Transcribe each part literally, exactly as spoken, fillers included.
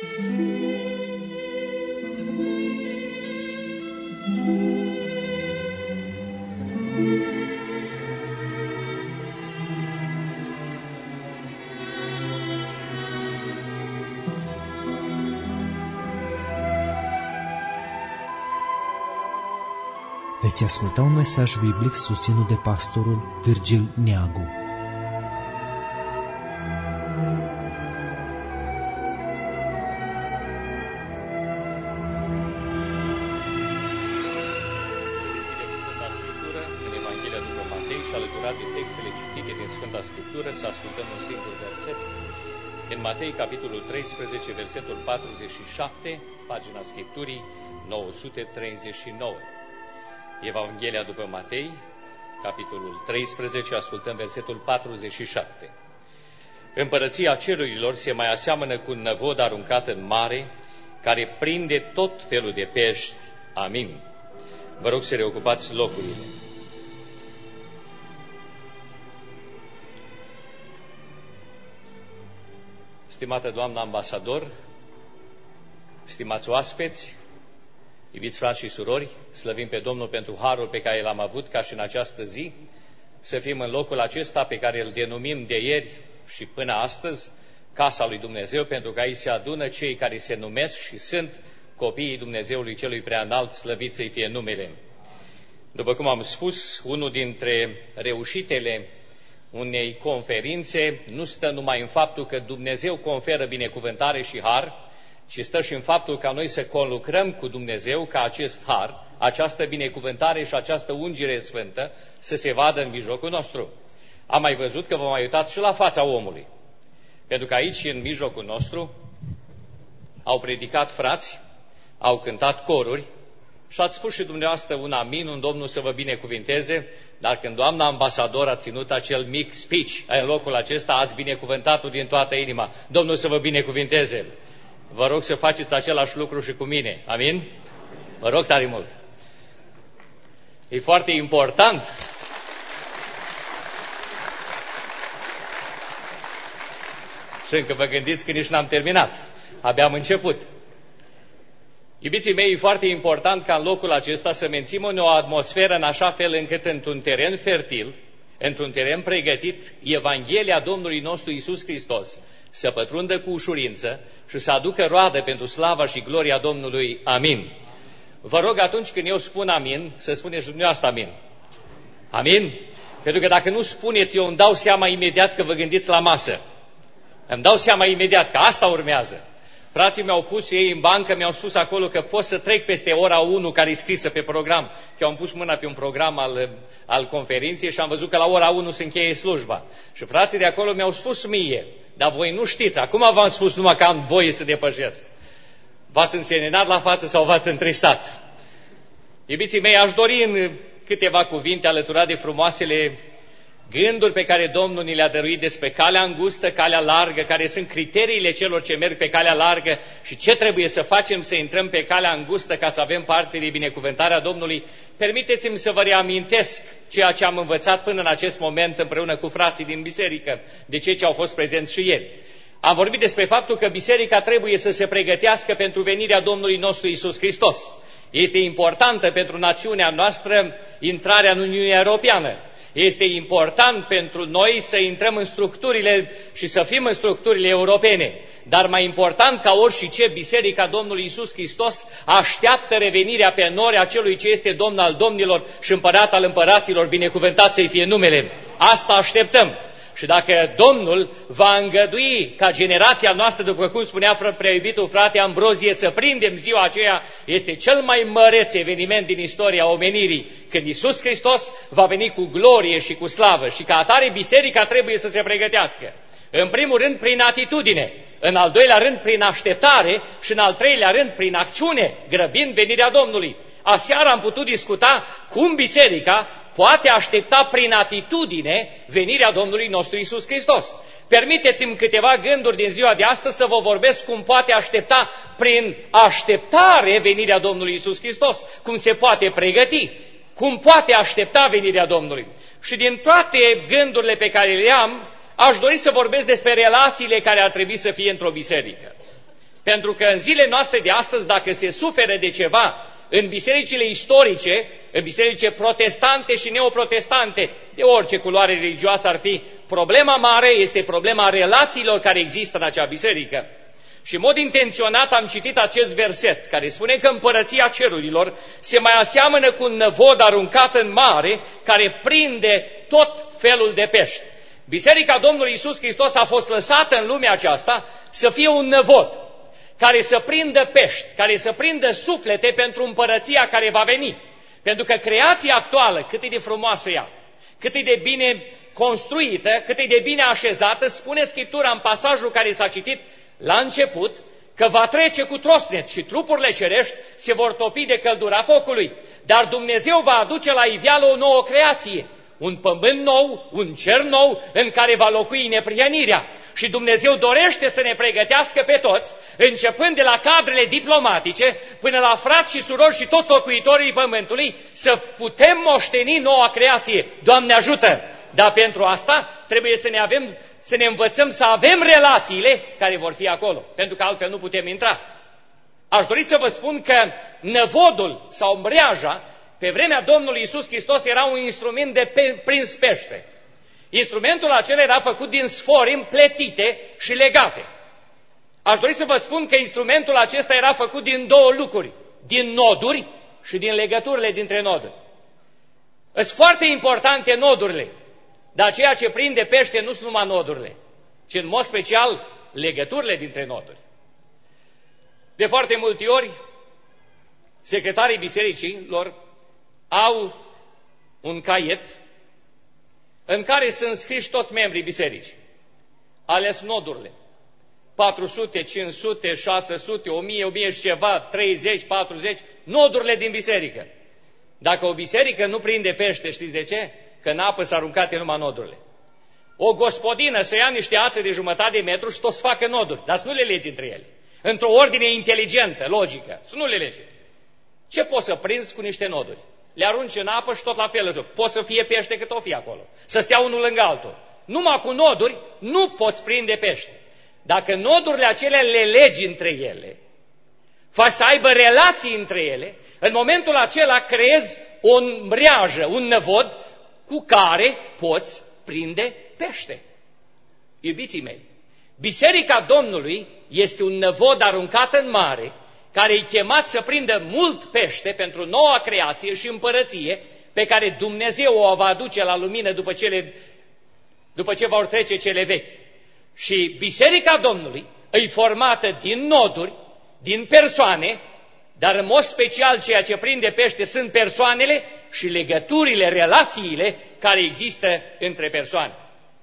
Veți asculta un mesaj biblic susținut de pastorul Virgil Neagu. În Evanghelia după Matei și alăturat de textele citite din Sfânta Scriptură, să ascultăm un singur verset. În Matei, capitolul treisprezece, versetul patruzeci și șapte, pagina Scripturii nouă sute treizeci și nouă. Evanghelia după Matei, capitolul treisprezece, ascultăm versetul patruzeci și șapte. Împărăția cerurilor se mai aseamănă cu un năvod aruncat în mare, care prinde tot felul de pești. Amin. Vă rog să reocupați locurile. Stimată doamnă ambasador, stimați oaspeți, iubiți frați și surori, slăvim pe Domnul pentru harul pe care l-am avut ca și în această zi, să fim în locul acesta pe care îl denumim de ieri și până astăzi Casa lui Dumnezeu, pentru că aici se adună cei care se numesc și sunt copiii Dumnezeului Celui Preaînalt, slăvit să-i fie numele. După cum am spus, unul dintre reușitele unei conferințe nu stă numai în faptul că Dumnezeu conferă binecuvântare și har, ci stă și în faptul ca noi să conlucrăm cu Dumnezeu ca acest har, această binecuvântare și această ungere sfântă să se vadă în mijlocul nostru. Am mai văzut că vă mai uitați și la fața omului, pentru că aici, în mijlocul nostru, au predicat frați, au cântat coruri și ați spus și dumneavoastră un amin, un Domnul să vă binecuvinteze, dar când doamna ambasador a ținut acel mic speech în locul acesta, ați binecuvântat-o din toată inima. Domnul să vă binecuvinteze. Vă rog să faceți același lucru și cu mine. Amin? Vă rog tare mult. E foarte important și încă vă gândiți că nici n-am terminat. Abia am început. Iubiții mei, e foarte important ca în locul acesta să menținem o atmosferă în așa fel încât într-un teren fertil, într-un teren pregătit, Evanghelia Domnului nostru Iisus Hristos să pătrundă cu ușurință și să aducă roadă pentru slava și gloria Domnului. Amin. Vă rog atunci când eu spun amin, să spuneți dumneavoastră amin. Amin? Pentru că dacă nu spuneți, eu îmi dau seama imediat că vă gândiți la masă. Îmi dau seama imediat că asta urmează. Frații mi-au pus ei în bancă, mi-au spus acolo că pot să trec peste ora unu care e scrisă pe program, că am pus mâna pe un program al, al conferinței și am văzut că la ora unu se încheie slujba. Și frații de acolo mi-au spus mie, dar voi nu știți, acum v-am spus numai că am voie să depășesc. V-ați înseninat la față sau v-ați întristat? Iubiții mei, aș dori în câteva cuvinte, alăturat de frumoasele gânduri pe care Domnul ni le-a dăruit despre calea îngustă, calea largă, care sunt criteriile celor ce merg pe calea largă și ce trebuie să facem să intrăm pe calea îngustă ca să avem parte de binecuvântarea Domnului. Permiteți-mi să vă reamintesc ceea ce am învățat până în acest moment împreună cu frații din biserică, de cei ce au fost prezenți și ieri. Am vorbit despre faptul că biserica trebuie să se pregătească pentru venirea Domnului nostru Iisus Hristos. Este importantă pentru națiunea noastră intrarea în Uniunea Europeană. Este important pentru noi să intrăm în structurile și să fim în structurile europene. Dar mai important ca orice, Biserica Domnului Iisus Hristos așteaptă revenirea pe nori a celui ce este Domn al domnilor și Împărat al împăraților, binecuvântat să-i fie numele. Asta așteptăm. Și dacă Domnul va îngădui ca generația noastră, după cum spunea prea iubitul frate Ambrozie, să prindem ziua aceea, este cel mai măreț eveniment din istoria omenirii, când Iisus Hristos va veni cu glorie și cu slavă. Și ca atare biserica trebuie să se pregătească. În primul rând prin atitudine, în al doilea rând prin așteptare și în al treilea rând prin acțiune, grăbind venirea Domnului. Aseară am putut discuta cum biserica poate aștepta prin atitudine venirea Domnului nostru Iisus Hristos. Permiteți-mi câteva gânduri din ziua de astăzi să vă vorbesc cum poate aștepta prin așteptare venirea Domnului Iisus Hristos, cum se poate pregăti, cum poate aștepta venirea Domnului. Și din toate gândurile pe care le am, aș dori să vorbesc despre relațiile care ar trebui să fie într-o biserică. Pentru că în zilele noastre de astăzi, dacă se suferă de ceva în bisericile istorice, în bisericile protestante și neoprotestante, de orice culoare religioasă ar fi, problema mare este problema relațiilor care există în acea biserică. Și în mod intenționat am citit acest verset, care spune că împărăția cerurilor se mai aseamănă cu un năvod aruncat în mare, care prinde tot felul de pești. Biserica Domnului Iisus Hristos a fost lăsată în lumea aceasta să fie un năvod, care să prindă pești, care să prindă suflete pentru împărăția care va veni. Pentru că creația actuală, cât e de frumoasă ea, cât e de bine construită, cât e de bine așezată, spune Scriptura în pasajul care s-a citit la început, că va trece cu trosnet și trupurile cerești se vor topi de căldura focului. Dar Dumnezeu va aduce la iveală o nouă creație, un pământ nou, un cer nou, în care va locui neprienirea. Și Dumnezeu dorește să ne pregătească pe toți, începând de la cadrele diplomatice, până la frați și surori și toți locuitorii pământului, să putem moșteni noua creație. Doamne ajută! Dar pentru asta trebuie să ne, avem, să ne învățăm să avem relațiile care vor fi acolo, pentru că altfel nu putem intra. Aș dori să vă spun că năvodul sau mreaja, pe vremea Domnului Iisus Hristos, era un instrument de pe, prins pește. Instrumentul acela era făcut din sfori împletite și legate. Aș dori să vă spun că instrumentul acesta era făcut din două lucruri, din noduri și din legăturile dintre noduri. Sunt foarte importante nodurile, dar ceea ce prinde pește nu sunt numai nodurile, ci în mod special legăturile dintre noduri. De foarte multe ori, secretarii bisericilor au un caiet în care sunt scriși toți membrii bisericii. Ales nodurile. patru sute, cinci sute, șase sute, o mie, o mie și ceva, treizeci, patruzeci, nodurile din biserică. Dacă o biserică nu prinde pește, știți de ce? Că în apă s-au aruncate numai nodurile. O gospodină să ia niște ațe de jumătate de metru și tot să facă noduri, dar să nu le legi între ele. Într-o ordine inteligentă, logică, să nu le lege. Ce poți să prinzi cu niște noduri? Le arunci în apă și tot la fel. Poți să fie pește cât o fi acolo. Să stea unul lângă altul. Numai cu noduri nu poți prinde pește. Dacă nodurile acelea le legi între ele, faci să aibă relații între ele, în momentul acela creezi o mreajă, un năvod cu care poți prinde pește. Iubiții mei, Biserica Domnului este un năvod aruncat în mare, care e chemat să prindă mult pește pentru noua creație și împărăție pe care Dumnezeu o va aduce la lumină după, cele, după ce vor trece cele vechi. Și Biserica Domnului e formată din noduri, din persoane, dar în mod special ceea ce prinde pește sunt persoanele și legăturile, relațiile care există între persoane.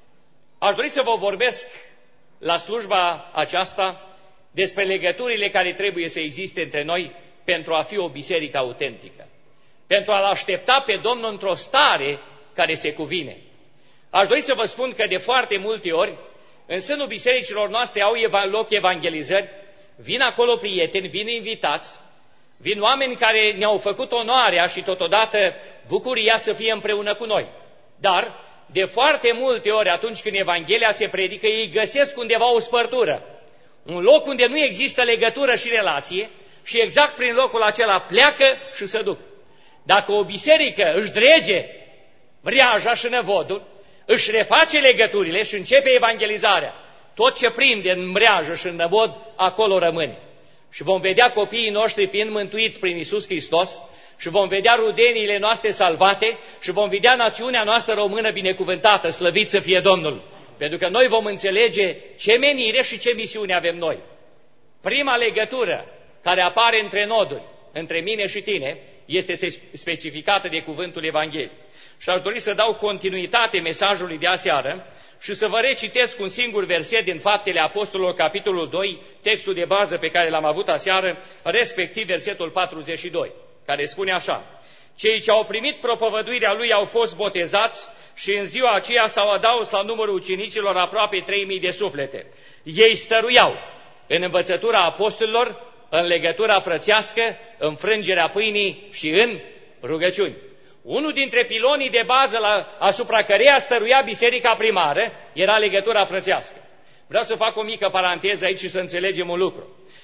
Aș dori să vă vorbesc la slujba aceasta despre legăturile care trebuie să existe între noi pentru a fi o biserică autentică, pentru a-L aștepta pe Domnul într-o stare care se cuvine. Aș dori să vă spun că de foarte multe ori, în sânul bisericilor noastre au loc evangelizări, vin acolo prieteni, vin invitați, vin oameni care ne-au făcut onoarea și totodată bucuria să fie împreună cu noi. Dar, de foarte multe ori, atunci când Evanghelia se predică, ei găsesc undeva o spărtură, un loc unde nu există legătură și relație și exact prin locul acela pleacă și se duc. Dacă o biserică își drege mreaja și năvodul, își reface legăturile și începe evangelizarea, tot ce prinde în mreajă și în năvod, acolo rămâne. Și vom vedea copiii noștri fiind mântuiți prin Iisus Hristos și vom vedea rudeniile noastre salvate și vom vedea națiunea noastră română binecuvântată, slăvit să fie Domnul. Pentru că noi vom înțelege ce menire și ce misiune avem noi. Prima legătură care apare între noduri, între mine și tine, este specificată de cuvântul Evangheliei. Și aș dori să dau continuitate mesajului de aseară și să vă recitesc un singur verset din Faptele Apostolilor, capitolul doi, textul de bază pe care l-am avut aseară, respectiv versetul patruzeci și doi, care spune așa: cei ce au primit propovăduirea lui au fost botezați și în ziua aceea s-au adaus la numărul ucenicilor aproape trei mii de suflete. Ei stăruiau în învățătura apostolilor, în legătura frățească, în frângerea pâinii și în rugăciuni. Unul dintre pilonii de bază la, asupra căreia stăruia biserica primară era legătura frățească. Vreau să fac o mică paranteză aici și să înțelegem un lucru.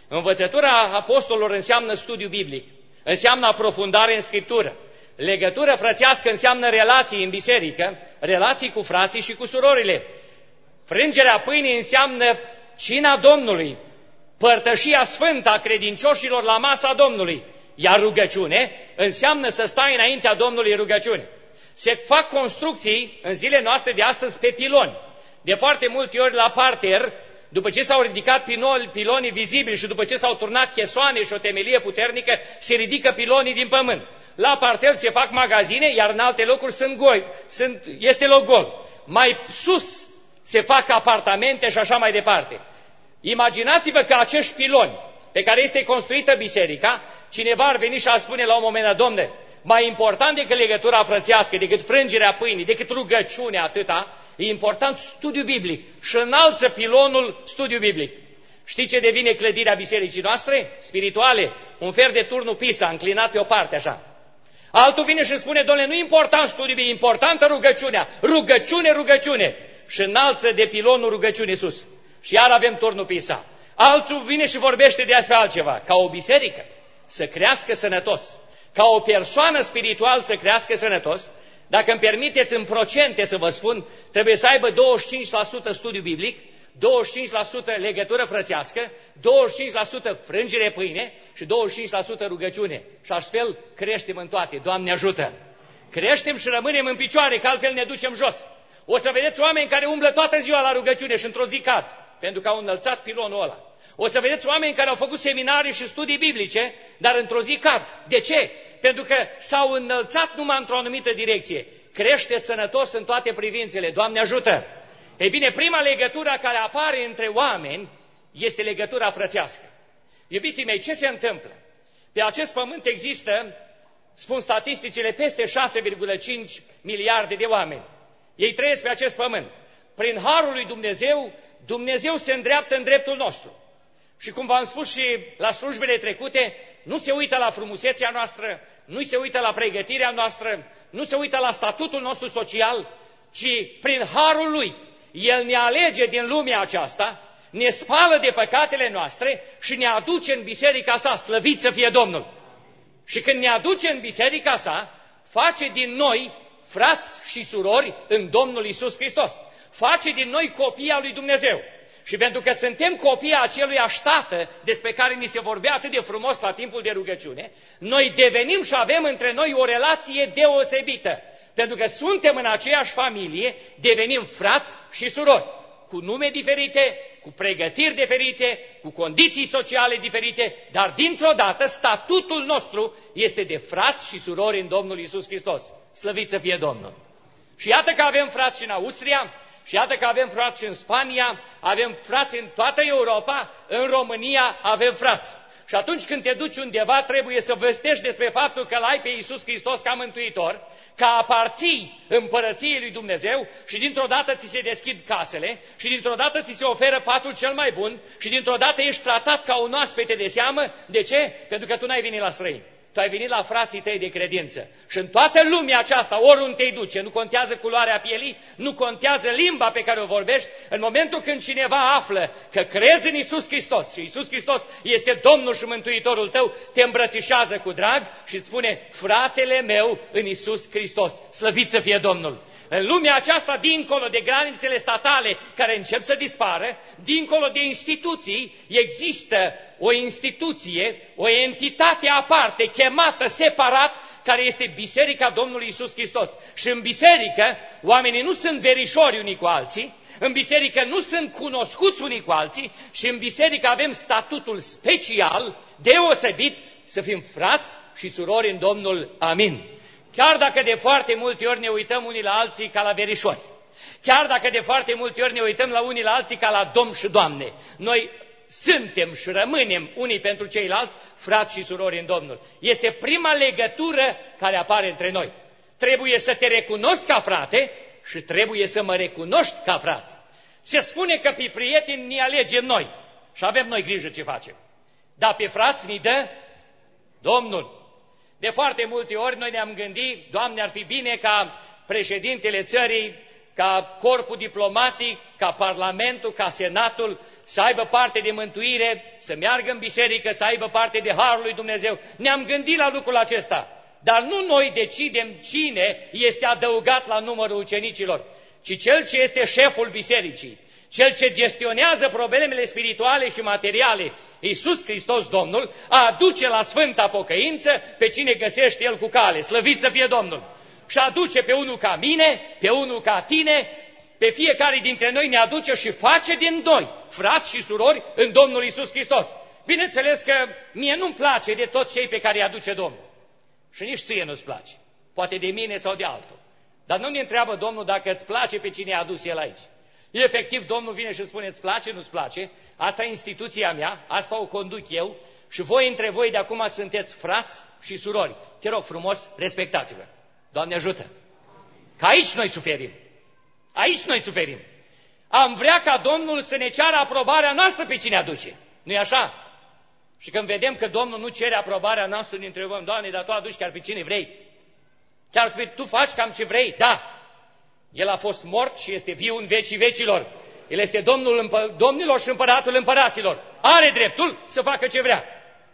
Învățătura apostolilor înseamnă studiu biblic, înseamnă aprofundare în Scriptură. Legătură frățească înseamnă relații în biserică, relații cu frații și cu surorile. Frângerea pâinii înseamnă cina Domnului, părtășia sfântă a credincioșilor la masa Domnului, iar rugăciune înseamnă să stai înaintea Domnului rugăciune. Se fac construcții în zilele noastre de astăzi pe piloni. De foarte multe ori la parter, după ce s-au ridicat pilonii vizibili și după ce s-au turnat chesoane și o temelie puternică, se ridică pilonii din pământ. La parter se fac magazine, iar în alte locuri sunt goi, sunt, este loc gol. Mai sus se fac apartamente și așa mai departe. Imaginați-vă că acești piloni pe care este construită biserica, cineva ar veni și ar spune la un moment dat: Domne, mai important decât legătura frățească, decât frângerea pâinii, decât rugăciunea atâta, e important studiu biblic. Și înalță pilonul studiu biblic. Știi ce devine clădirea bisericii noastre? Spirituale. Un fer de turnul Pisa, înclinat pe o parte așa. Altul vine și spune: Doamne, nu e important studiul, e importantă rugăciunea. Rugăciune, rugăciune. Și înalță de pilonul rugăciune sus. Și iar avem turnul Pisa. Altul vine și vorbește de despre altceva. Ca o biserică să crească sănătos, ca o persoană spiritual să crească sănătos, dacă îmi permiteți în procente să vă spun, trebuie să aibă douăzeci și cinci la sută studiu biblic, douăzeci și cinci la sută legătură frățească, douăzeci și cinci la sută frângere pâine și douăzeci și cinci la sută rugăciune. Și astfel creștem în toate. Doamne ajută! Creștem și rămânem în picioare, că altfel ne ducem jos. O să vedeți oameni care umblă toată ziua la rugăciune și într-o zi cad, pentru că au înălțat pilonul ăla. O să vedeți oameni care au făcut seminarii și studii biblice, dar într-o zi cad. De ce? Pentru că s-au înălțat numai într-o anumită direcție. Crește sănătos în toate privințele. Doamne ajută! Ei bine, prima legătură care apare între oameni este legătura frățească. Iubiții mei, ce se întâmplă? Pe acest pământ există, spun statisticile, peste șase virgulă cinci miliarde de oameni. Ei trăiesc pe acest pământ. Prin harul lui Dumnezeu, Dumnezeu se îndreaptă în dreptul nostru. Și cum v-am spus și la slujbele trecute, nu se uită la frumusețea noastră, nu se uită la pregătirea noastră, nu se uită la statutul nostru social, ci prin harul lui, El ne alege din lumea aceasta, ne spală de păcatele noastre și ne aduce în biserica sa, slăvit să fie Domnul. Și când ne aduce în biserica sa, face din noi frați și surori în Domnul Iisus Hristos. Face din noi copii al lui Dumnezeu. Și pentru că suntem copii acelui Tată despre care ni se vorbea atât de frumos la timpul de rugăciune, noi devenim și avem între noi o relație deosebită. Pentru că suntem în aceeași familie, devenim frați și surori, cu nume diferite, cu pregătiri diferite, cu condiții sociale diferite, dar dintr-o dată statutul nostru este de frați și surori în Domnul Iisus Hristos. Slăvit să fie Domnul! Și iată că avem frați și în Austria, și iată că avem frați și în Spania, avem frați în toată Europa, în România avem frați. Și atunci când te duci undeva, trebuie să vestești despre faptul că l-ai pe Iisus Hristos ca mântuitor, că aparții împărăției lui Dumnezeu și dintr-o dată ți se deschid casele și dintr-o dată ți se oferă patul cel mai bun și dintr-o dată ești tratat ca un oaspete de seamă. De ce? Pentru că tu n-ai venit la străini. Tu ai venit la frații tăi de credință. Și în toată lumea aceasta, oriunde te duce, nu contează culoarea pielii, nu contează limba pe care o vorbești, în momentul când cineva află că crezi în Iisus Hristos și Iisus Hristos este Domnul și Mântuitorul tău, te îmbrățișează cu drag și îți spune: fratele meu în Iisus Hristos, slăvit să fie Domnul! În lumea aceasta, dincolo de granițele statale care încep să dispară, dincolo de instituții, există o instituție, o entitate aparte, chemată separat, care este Biserica Domnului Iisus Hristos. Și în biserică, oamenii nu sunt verișori unii cu alții, în biserică nu sunt cunoscuți unii cu alții și în biserică avem statutul special, deosebit, să fim frați și surori în Domnul. Amin. Chiar dacă de foarte multe ori ne uităm unii la alții ca la verișori, chiar dacă de foarte multe ori ne uităm la unii la alții ca la domn și doamne, noi suntem și rămânem unii pentru ceilalți frați și surori în Domnul. Este prima legătură care apare între noi. Trebuie să te recunosc ca frate și trebuie să mă recunoști ca frate. Se spune că pe prieteni ne alegem noi și avem noi grijă ce facem. Dar pe frați ni dă Domnul. De foarte multe ori noi ne-am gândit: Doamne, ar fi bine ca președintele țării ca corpul diplomatic, ca Parlamentul, ca Senatul să aibă parte de mântuire, să meargă în biserică, să aibă parte de Harul lui Dumnezeu. Ne-am gândit la lucrul acesta, dar nu noi decidem cine este adăugat la numărul ucenicilor, ci cel ce este șeful bisericii, cel ce gestionează problemele spirituale și materiale, Iisus Hristos Domnul, aduce la Sfânta Pocăință pe cine găsește El cu cale, slăvit să fie Domnul. Și aduce pe unul ca mine, pe unul ca tine, pe fiecare dintre noi ne aduce și face din noi, frați și surori, în Domnul Iisus Hristos. Bineînțeles că mie nu-mi place de toți cei pe care îi aduce Domnul. Și nici ție nu-ți place, poate de mine sau de altul. Dar nu ne întreabă Domnul dacă îți place pe cine a adus El aici. Efectiv, Domnul vine și spune, îți place, nu-ți place, asta e instituția mea, asta o conduc eu și voi între voi de acum sunteți frați și surori. Te rog frumos, respectați-vă. Doamne ajută! Că aici noi suferim. Aici noi suferim. Am vrea ca Domnul să ne ceară aprobarea noastră pe cine aduce. Nu-i așa? Și când vedem că Domnul nu cere aprobarea noastră, ne întrebăm, Doamne, dar Tu aduci chiar pe cine vrei. Chiar Tu faci cam ce vrei. Da. El a fost mort și este viu în vecii vecilor. El este Domnul domnilor și Împăratul împăraților. Are dreptul să facă ce vrea.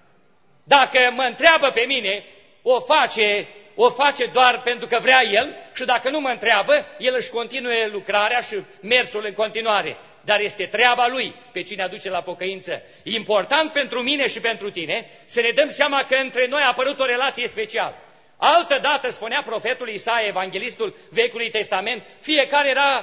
Dacă mă întreabă pe mine, o face, o face doar pentru că vrea El și dacă nu mă întreabă, El își continue lucrarea și mersul în continuare. Dar este treaba Lui pe cine aduce la pocăință. E important pentru mine și pentru tine să ne dăm seama că între noi a apărut o relație specială. Altă dată spunea profetul Isaia, evanghelistul Vechiului Testament, fiecare era,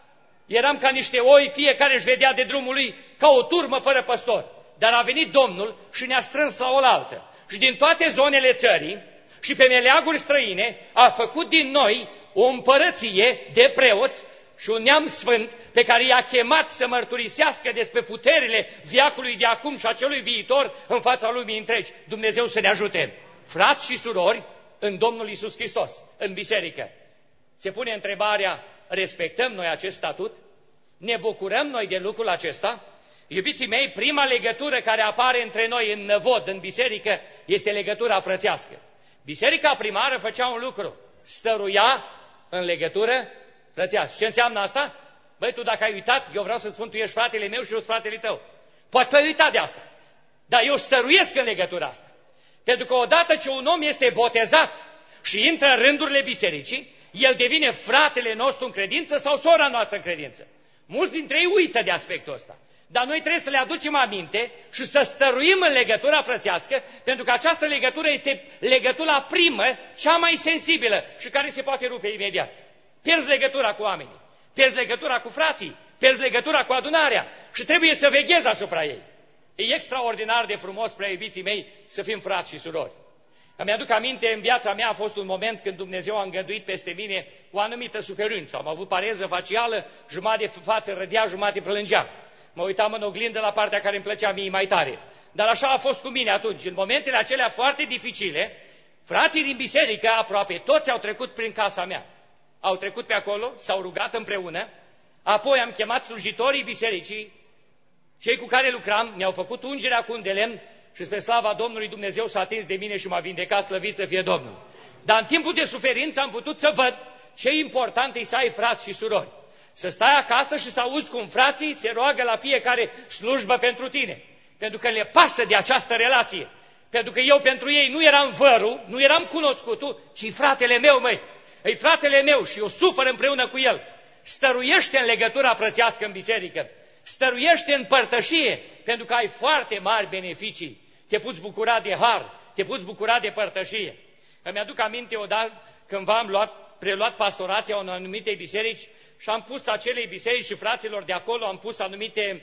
eram ca niște oi, fiecare își vedea de drumul lui ca o turmă fără păstor. Dar a venit Domnul și ne-a strâns la oaltă. Și din toate zonele țării și pe meleaguri străine a făcut din noi o împărăție de preoți și un neam sfânt pe care i-a chemat să mărturisească despre puterile veacului de acum și a celui viitor în fața lumii întregi. Dumnezeu să ne ajute! Frați și surori, în Domnul Iisus Hristos, în biserică. Se pune întrebarea, respectăm noi acest statut? Ne bucurăm noi de lucrul acesta? Iubiții mei, prima legătură care apare între noi în năvod, în biserică, este legătura frățească. Biserica primară făcea un lucru, stăruia în legătură frățească. Ce înseamnă asta? Băi, tu dacă ai uitat, eu vreau să spun, tu ești fratele meu și eu sunt fratele tău. Poate ai uitat de asta, dar eu stăruiesc în legătura asta. Pentru că odată ce un om este botezat și intră în rândurile bisericii, el devine fratele nostru în credință sau sora noastră în credință. Mulți dintre ei uită de aspectul ăsta. Dar noi trebuie să le aducem aminte și să stăruim în legătura frățească, pentru că această legătură este legătura primă, cea mai sensibilă și care se poate rupe imediat. Pierzi legătura cu oamenii, pierzi legătura cu frații, pierzi legătura cu adunarea și trebuie să veghezi asupra ei. E extraordinar de frumos, prea iubiții mei, să fim frați și surori. Îmi aduc aminte, în viața mea a fost un moment când Dumnezeu a îngăduit peste mine o anumită suferință. Am avut pareză facială, jumătate de față râdea, jumătate plângea. Mă uitam în oglindă la partea care îmi plăcea mie mai tare. Dar așa a fost cu mine atunci. În momentele acelea foarte dificile, frații din biserică, aproape toți au trecut prin casa mea. Au trecut pe acolo, s-au rugat împreună, apoi am chemat slujitorii bisericii, cei cu care lucram, mi-au făcut ungerea cu un de lemn și spre slava Domnului Dumnezeu s-a atins de mine și m-a vindecat, slăvit să fie Domnul. Dar în timpul de suferință am putut să văd ce important e să ai frați și surori. Să stai acasă și să auzi cum frații se roagă la fiecare slujbă pentru tine. Pentru că le pasă de această relație. Pentru că eu pentru ei nu eram vărul, nu eram cunoscutul, ci fratele meu, măi. E fratele meu și eu sufăr împreună cu el. Stăruiește în legătura frățească în biserică. Stăruiește în părtășie, pentru că ai foarte mari beneficii. Te poți bucura de har, te poți bucura de părtășie. Îmi aduc aminte odată când am luat, preluat pastorația unor anumite biserici și am pus acelei biserici și fraților de acolo, am pus anumite,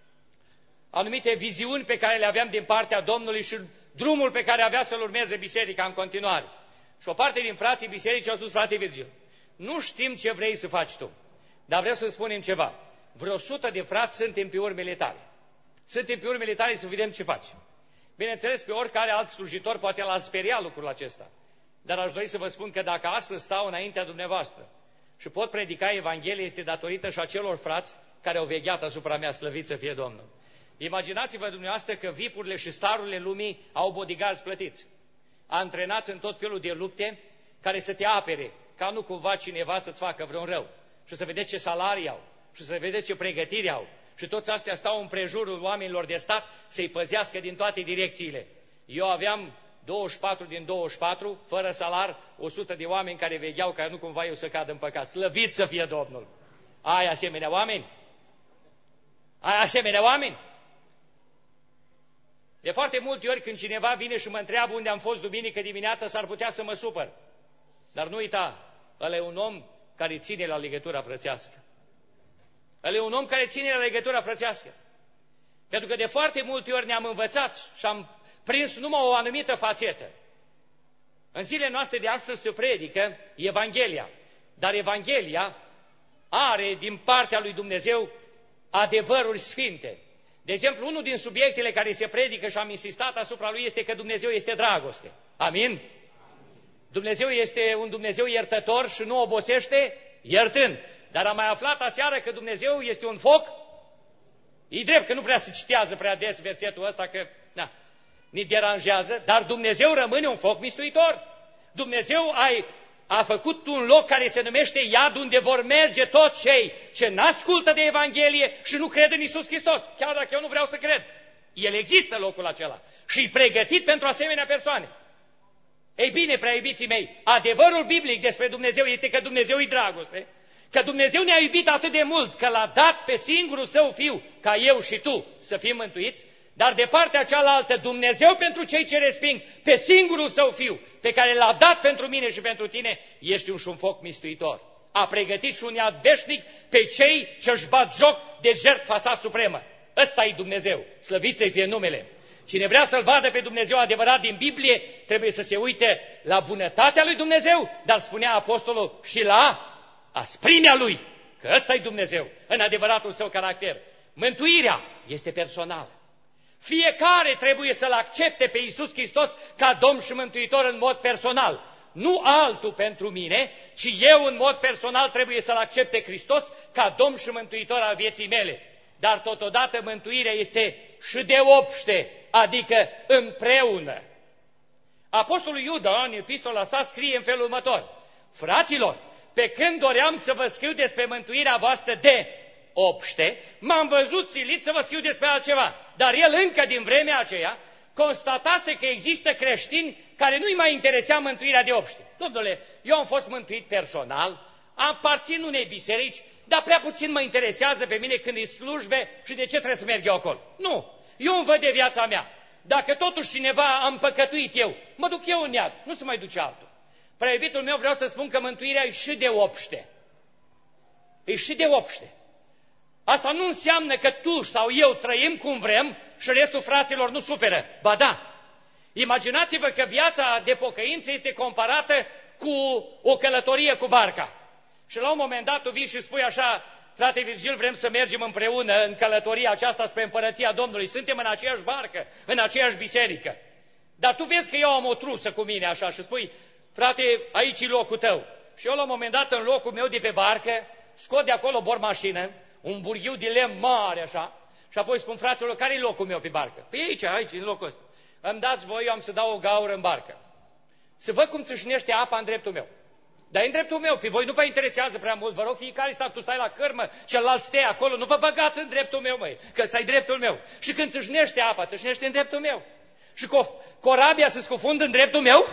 anumite viziuni pe care le aveam din partea Domnului și drumul pe care avea să-l urmeze biserica în continuare. Și o parte din frații bisericii au spus, frate Virgil, nu știm ce vrei să faci tu, dar vreau să spunem ceva. Vreo sută de frați suntem pe urmele tale. Suntem pe urmele tale să vedem ce faci. Bineînțeles, pe oricare alt slujitor poate l-ar speria lucrul acesta. Dar aș dori să vă spun că dacă astăzi stau înaintea dumneavoastră și pot predica Evanghelia, este datorită și acelor frați care au vegheat asupra mea, slăvit să fie Domnul. Imaginați-vă dumneavoastră că vipurile și starurile lumii au bodyguards plătiți, antrenați în tot felul de lupte care să te apere, ca nu cumva cineva să-ți facă vreun rău. și să vedeți ce salarii au și să vedeți ce pregătiri au. Și toți astea stau în prejurul oamenilor de stat să-i păzească din toate direcțiile. Eu aveam douăzeci și patru din douăzeci și patru, fără salar, o sută de oameni care vegheau ca nu cumva eu să cad în păcat. Slăvit să fie Domnul! Ai asemenea oameni? Ai asemenea oameni? De foarte multe ori când cineva vine și mă întreabă unde am fost duminică dimineața, s-ar putea să mă supăr. Dar nu uita, ăla e un om care ține la legătura frățească. Ăla e un om care ține la legătura frățească. Pentru că de foarte multe ori ne-am învățat și am prins numai o anumită fațetă. În zilele noastre de astăzi se predică Evanghelia, dar Evanghelia are din partea lui Dumnezeu adevăruri sfinte. De exemplu, unul din subiectele care se predică și am insistat asupra lui este că Dumnezeu este dragoste. Amin? Dumnezeu este un Dumnezeu iertător și nu obosește iertând. Dar am mai aflat aseară că Dumnezeu este un foc. E drept că nu prea se citează prea des versetul ăsta, că na, ne deranjează, dar Dumnezeu rămâne un foc mistuitor. Dumnezeu a, a făcut un loc care se numește iad, unde vor merge toți cei ce n-ascultă de Evanghelie și nu cred în Iisus Hristos, chiar dacă eu nu vreau să cred. El există locul acela și e pregătit pentru asemenea persoane. Ei bine, prea iubiții mei, adevărul biblic despre Dumnezeu este că Dumnezeu e dragoste, că Dumnezeu ne-a iubit atât de mult că l-a dat pe singurul Său Fiu, ca eu și tu să fim mântuiți, dar de partea cealaltă Dumnezeu pentru cei ce resping pe singurul Său Fiu, pe care l-a dat pentru mine și pentru tine, este un și un foc mistuitor. A pregătit și un iad veșnic pe cei ce își bat joc de jertfa Sa supremă. Ăsta e Dumnezeu, slăvit să-i fie numele. Cine vrea să-L vadă pe Dumnezeu adevărat din Biblie, trebuie să se uite la bunătatea lui Dumnezeu, dar spunea apostolul și la asprimea Lui, că ăsta e Dumnezeu, în adevăratul Său caracter. Mântuirea este personală. Fiecare trebuie să-L accepte pe Iisus Hristos ca Domn și Mântuitor în mod personal. Nu altul pentru mine, ci eu în mod personal trebuie să-L accept pe Hristos ca Domn și Mântuitor al vieții mele. Dar totodată mântuirea este și de obște, adică împreună. Apostolul Iuda, în epistola sa, scrie în felul următor: fraților, pe când doream să vă scriu despre mântuirea voastră de obște, m-am văzut silit să vă scriu despre altceva. Dar el încă din vremea aceea constatase că există creștini care nu-i mai interesea mântuirea de obște. Domnule, eu am fost mântuit personal, aparțin unei biserici, dar prea puțin mă interesează pe mine când îi slujbe și de ce trebuie să merg eu acolo. Nu, eu îmi văd de viața mea. Dacă totuși cineva am păcătuit eu, mă duc eu în iad, nu se mai duce altul. Prea iubitul meu, vreau să spun că mântuirea e și de obște. E și de obște. Asta nu înseamnă că tu sau eu trăim cum vrem și restul fraților nu suferă. Ba da, imaginați-vă că viața de pocăință este comparată cu o călătorie cu barca. Și la un moment dat tu vii și spui așa: frate Virgil, vrem să mergem împreună în călătoria aceasta spre împărăția Domnului. Suntem în aceeași barcă, în aceeași biserică. Dar tu vezi că eu am o trusă cu mine așa și spui: frate, aici e locul tău. Și eu la un moment dat în locul meu de pe barcă scot de acolo bormașină, un burghiu de lemn mare așa, și apoi spun fraților: care e locul meu pe barcă? Păi aici, aici, în locul ăsta. Îmi dați voi, eu am să dau o gaură în barcă. Să văd cum țâșnește apa în dreptul meu. Dar e în dreptul meu, pe voi nu vă interesează prea mult, vă rog, fiecare stat, tu stai la cărmă, celălalt stai acolo, nu vă băgați în dreptul meu, măi, că ăsta e dreptul meu. Și când țâșnește apa, țâșnește în dreptul meu. Și corabia se scufundă în dreptul meu?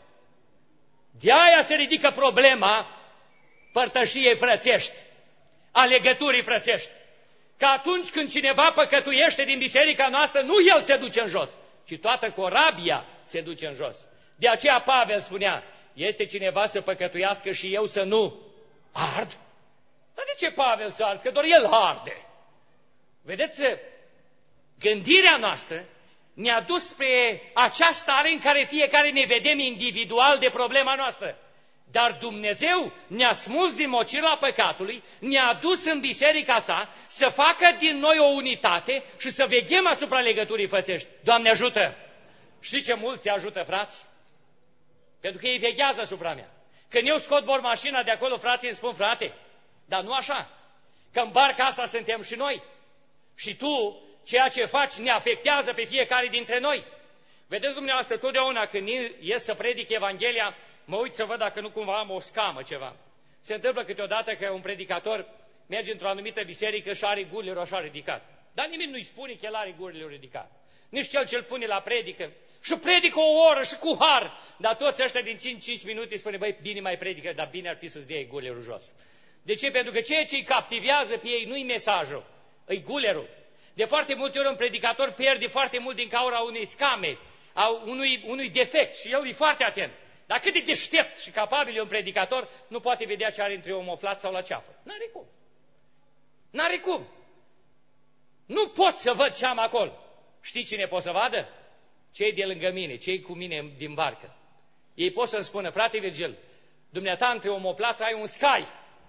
De aia se ridică problema părtășiei frățești, a legăturii frățești. Că atunci când cineva păcătuiește din biserica noastră, nu el se duce în jos, ci toată corabia se duce în jos. De aceea Pavel spunea: este cineva să păcătuiască și eu să nu ard? Dar de ce Pavel să arzi? Că doar el arde. Vedeți, gândirea noastră ne-a dus spre acea stare în care fiecare ne vedem individual de problema noastră. Dar Dumnezeu ne-a smuls din mocirla păcatului, ne-a dus în biserica sa să facă din noi o unitate și să veghem asupra legăturii frățești. Doamne ajută! Știi ce mult te ajută, frați? Pentru că ei veghează asupra mea. Când eu scot bormașina de acolo, frații îmi spun: frate, dar nu așa, că în barca asta suntem și noi. Și tu, ceea ce faci ne afectează pe fiecare dintre noi. Vedeți dumneavoastră, totdeauna când ies să predic Evanghelia, mă uit să văd dacă nu cumva am o scamă ceva. Se întâmplă câteodată că un predicator merge într-o anumită biserică și are gulerul așa ridicat. Dar nimeni nu-i spune că el are gulerul ridicat. Nici cel ce-l pune la predică. Și predică o oră și cu har. Dar toți ăștia din cinci cinci minute îi spune, băi, bine mai predică, dar bine ar fi să-ți dea gulerul jos. De ce? Pentru că ceea ce îi captivează pe ei nu-i mesajul, îi gulerul. De foarte multe ori un predicator pierde foarte mult din cauza unei scame, a unui, unui defect și el e foarte atent. Dar cât de deștept și capabil e un predicator, nu poate vedea ce are între omoflat sau la ceafă. N-are cum. N-are cum. Nu pot să văd ce am acolo. Știi cine pot să vadă? Cei de lângă mine, cei cu mine din barcă. Ei pot să-mi spună, frate Virgil, dumneata între omoplați ai un scai.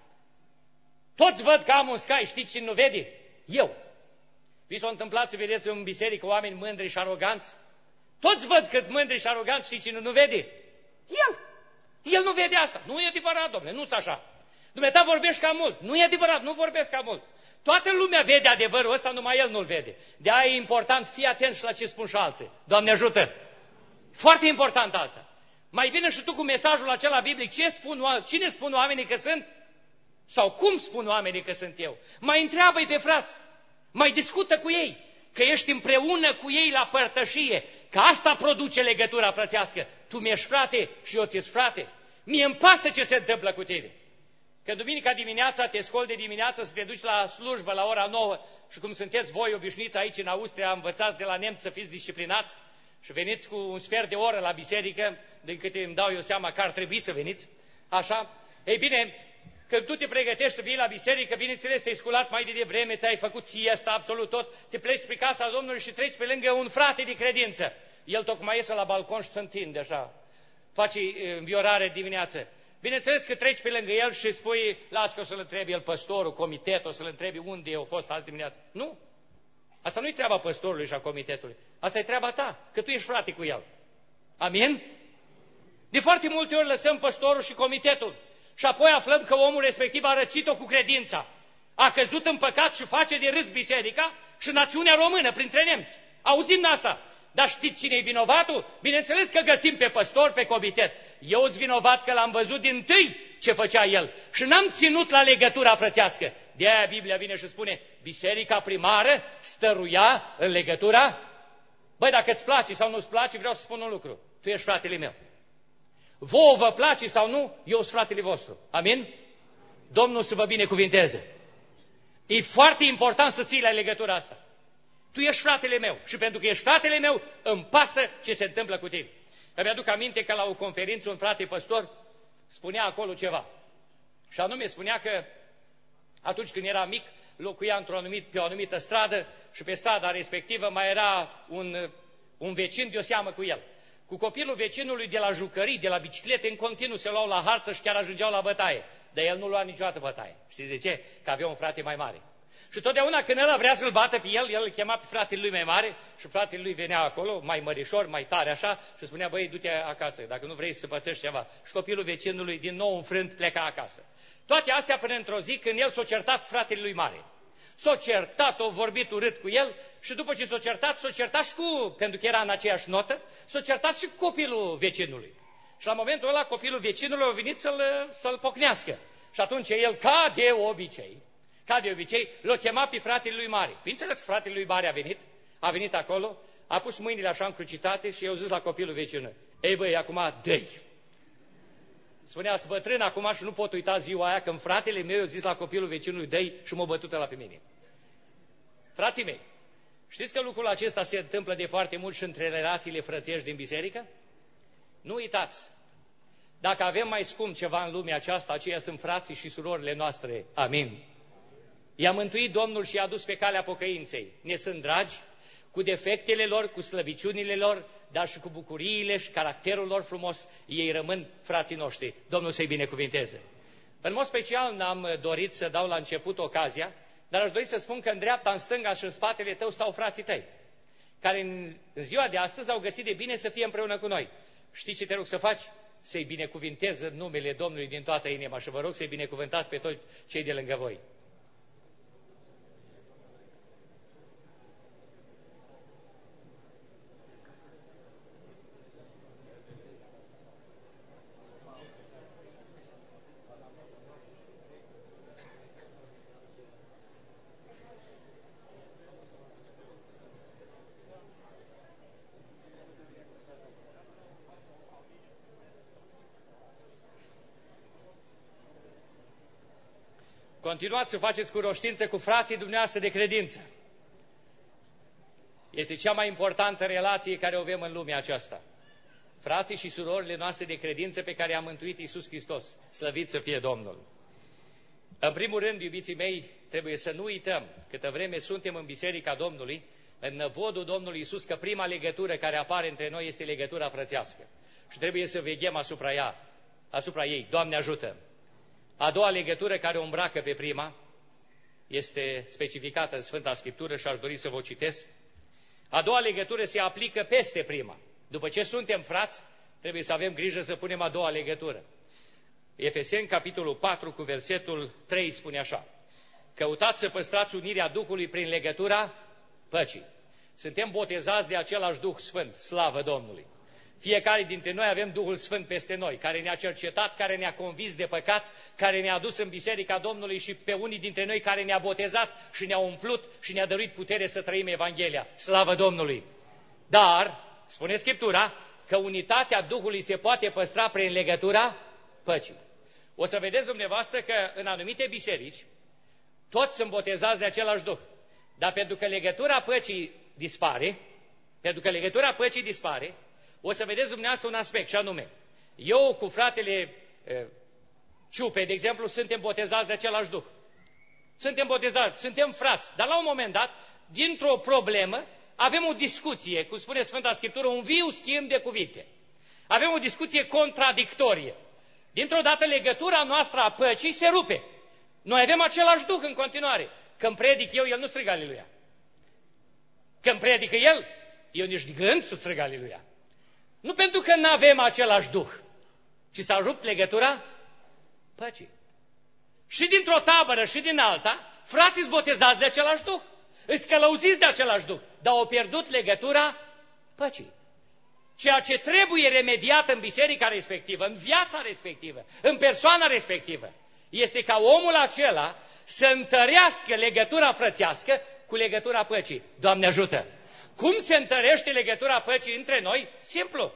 Toți văd că am un scai, știi cine nu vede? Eu. Vi s-a întâmplat să vedeți în biserică oameni mândri și aroganți? Toți văd cât mândri și aroganți, știi cine nu vede? El. El nu vede asta. Nu e adevărat, domnule, nu-s așa. Dumneata vorbești cam mult. Nu e adevărat, nu vorbesc cam mult. Toată lumea vede adevărul ăsta, numai el nu-l vede. De-aia e important, fii atent și la ce spun și alții. Doamne ajută! Foarte important alta. Mai vine și tu cu mesajul acela biblic. Ce spun, cine spun oamenii că sunt? Sau cum spun oamenii că sunt eu? Mai întreabă-i pe frați. Mai discută cu ei. Că ești împreună cu ei la părtășie. Că asta produce legătura frățească. Tu mi-ești frate și eu ți-ești frate. Mie îmi pasă ce se întâmplă cu tine. Că duminica dimineața te scoli de dimineață să te duci la slujbă la ora nouă și cum sunteți voi obișnuiți aici în Austria, învățați de la nemți să fiți disciplinați și veniți cu un sfert de oră la biserică, din câte îmi dau eu seama că ar trebui să veniți, așa, ei bine, când tu te pregătești să vii la biserică, bineînțeles, te-ai sculat mai de devreme, ți-ai făcut siesta, absolut tot, te pleci spre casa Domnului și treci pe lângă un frate de credință. El tocmai iese la balcon și se întinde așa, face înviorare dimineață. Bineînțeles că treci pe lângă el și spui, las că o să-l întrebi el păstorul, comitetul, o să-l întrebi unde eu fost azi dimineață. Nu. Asta nu-i treaba păstorului și a comitetului. Asta e treaba ta, că tu ești frate cu el. Amin? De foarte multe ori lăsăm păstorul și comitetul și apoi aflăm că omul respectiv a răcit-o cu credința. A căzut în păcat și face de râs biserica și națiunea română printre nemți. Auzim asta. Dar știți cine e vinovatul? Bineînțeles că găsim pe păstor, pe comitet. Eu sunt vinovat că l-am văzut din tâi ce făcea el și n-am ținut la legătura frățească. De aia Biblia vine și spune, biserica primară stăruia în legătura. Băi, dacă îți place sau nu-ți place, vreau să spun un lucru. Tu ești fratele meu. Vouă vă place sau nu, eu sunt fratele vostru. Amin? Domnul să vă binecuvinteze. E foarte important să ții la legătura asta. Tu ești fratele meu și pentru că ești fratele meu, îmi pasă ce se întâmplă cu tine. Îmi aduc aminte că la o conferință un frate păstor spunea acolo ceva. Și anume spunea că atunci când era mic, locuia într-o anumit, pe o anumită stradă și pe strada respectivă mai era un, un vecin de o seamă cu el. Cu copilul vecinului de la jucării, de la biciclete, în continuu se luau la harță și chiar ajungeau la bătaie. Dar el nu lua niciodată bătaie. Știți de ce? Că avea un frate mai mare. Și totdeauna când ăla vrea să-l bată pe el, el îl chema pe fratele lui mai mare și fratele lui venea acolo, mai mărișor, mai tare așa, și spunea, băi, du-te acasă, dacă nu vrei să pățești ceva. Și copilul vecinului, din nou înfrânt, pleca acasă. Toate astea până într-o zi când el s-a certat cu fratele lui mare. S-a certat, a vorbit urât cu el și după ce s-a certat, s-a certat și cu, pentru că era în aceeași notă, s-a certat și cu copilul vecinului. Și la momentul ăla copilul vecinului a venit să-l, să-l pocnească. Și atunci el, ca de obicei, ca de obicei, l-a chemat pe fratele lui mare. Bineînțeles că fratele lui mare a venit, a venit acolo, a pus mâinile așa încrucitate și i-a zis la copilul vecinului, ei băi, acum dă-i. Spunea, să bătrân acum și nu pot uita ziua aia când fratele meu i-a zis la copilul vecinului, dă-i și m-a bătut ăla pe mine. Frații mei, știți că lucrul acesta se întâmplă de foarte mult și între relațiile frățiești din biserică? Nu uitați, dacă avem mai scump ceva în lumea aceasta, aceia sunt frații și surorile noastre. Amin. I-a mântuit Domnul și i-a dus pe calea pocăinței. Ne sunt dragi, cu defectele lor, cu slăbiciunile lor, dar și cu bucuriile și caracterul lor frumos, ei rămân frații noștri. Domnul să-i binecuvinteze. În mod special n-am dorit să dau la început ocazia, dar aș dori să spun că în dreapta, în stânga și în spatele tău stau frații tăi, care în ziua de astăzi au găsit de bine să fie împreună cu noi. Știi ce te rog să faci? Să-i binecuvintez în numele Domnului din toată inima și vă rog să-i binecuvântați pe toți cei de lângă voi. Continuați să faceți cunoștință cu frații dumneavoastră de credință. Este cea mai importantă relație care o avem în lumea aceasta. Frații și surorile noastre de credință pe care i-a mântuit Iisus Hristos. Slăvit să fie Domnul! În primul rând, iubiții mei, trebuie să nu uităm, câtă vreme suntem în Biserica Domnului, în năvodul Domnului Iisus, că prima legătură care apare între noi este legătura frățească. Și trebuie să veghem asupra ea, asupra ei. Doamne ajută! A doua legătură care o îmbracă pe prima este specificată în Sfânta Scriptură și aș dori să vă citesc. A doua legătură se aplică peste prima. După ce suntem frați, trebuie să avem grijă să punem a doua legătură. Efeseni, capitolul patru, cu versetul trei, spune așa: căutați să păstrați unirea Duhului prin legătura păcii. Suntem botezați de același Duh Sfânt, slavă Domnului. Fiecare dintre noi avem Duhul Sfânt peste noi, care ne-a cercetat, care ne-a convins de păcat, care ne-a dus în Biserica Domnului și pe unii dintre noi care ne-a botezat și ne-a umplut și ne-a dăruit putere să trăim Evanghelia. Slavă Domnului! Dar, spune Scriptura, că unitatea Duhului se poate păstra prin legătura păcii. O să vedeți dumneavoastră că în anumite biserici toți sunt botezați de același Duh. Dar pentru că legătura păcii dispare, pentru că legătura păcii dispare, o să vedeți dumneavoastră un aspect, și anume, eu cu fratele e, Ciupe, de exemplu, suntem botezați de același Duh. Suntem botezați, suntem frați, dar la un moment dat, dintr-o problemă, avem o discuție, cum spune Sfânta Scriptură, un viu schimb de cuvinte. Avem o discuție contradictorie. Dintr-o dată legătura noastră a păcii se rupe. Noi avem același Duh în continuare. Când predic eu, el nu strigă aleluia. Când predică el, eu nici de gând să strigă aleluia. Nu pentru că nu avem același Duh, ci s-a rupt legătura păcii. Și dintr-o tabără și din alta, frații sunt botezați de același Duh, îți călăuziți de același Duh, dar au pierdut legătura păcii. Ceea ce trebuie remediat în biserica respectivă, în viața respectivă, în persoana respectivă, este ca omul acela să întărească legătura frățească cu legătura păcii. Doamne ajută! Cum se întărește legătura păcii între noi? Simplu.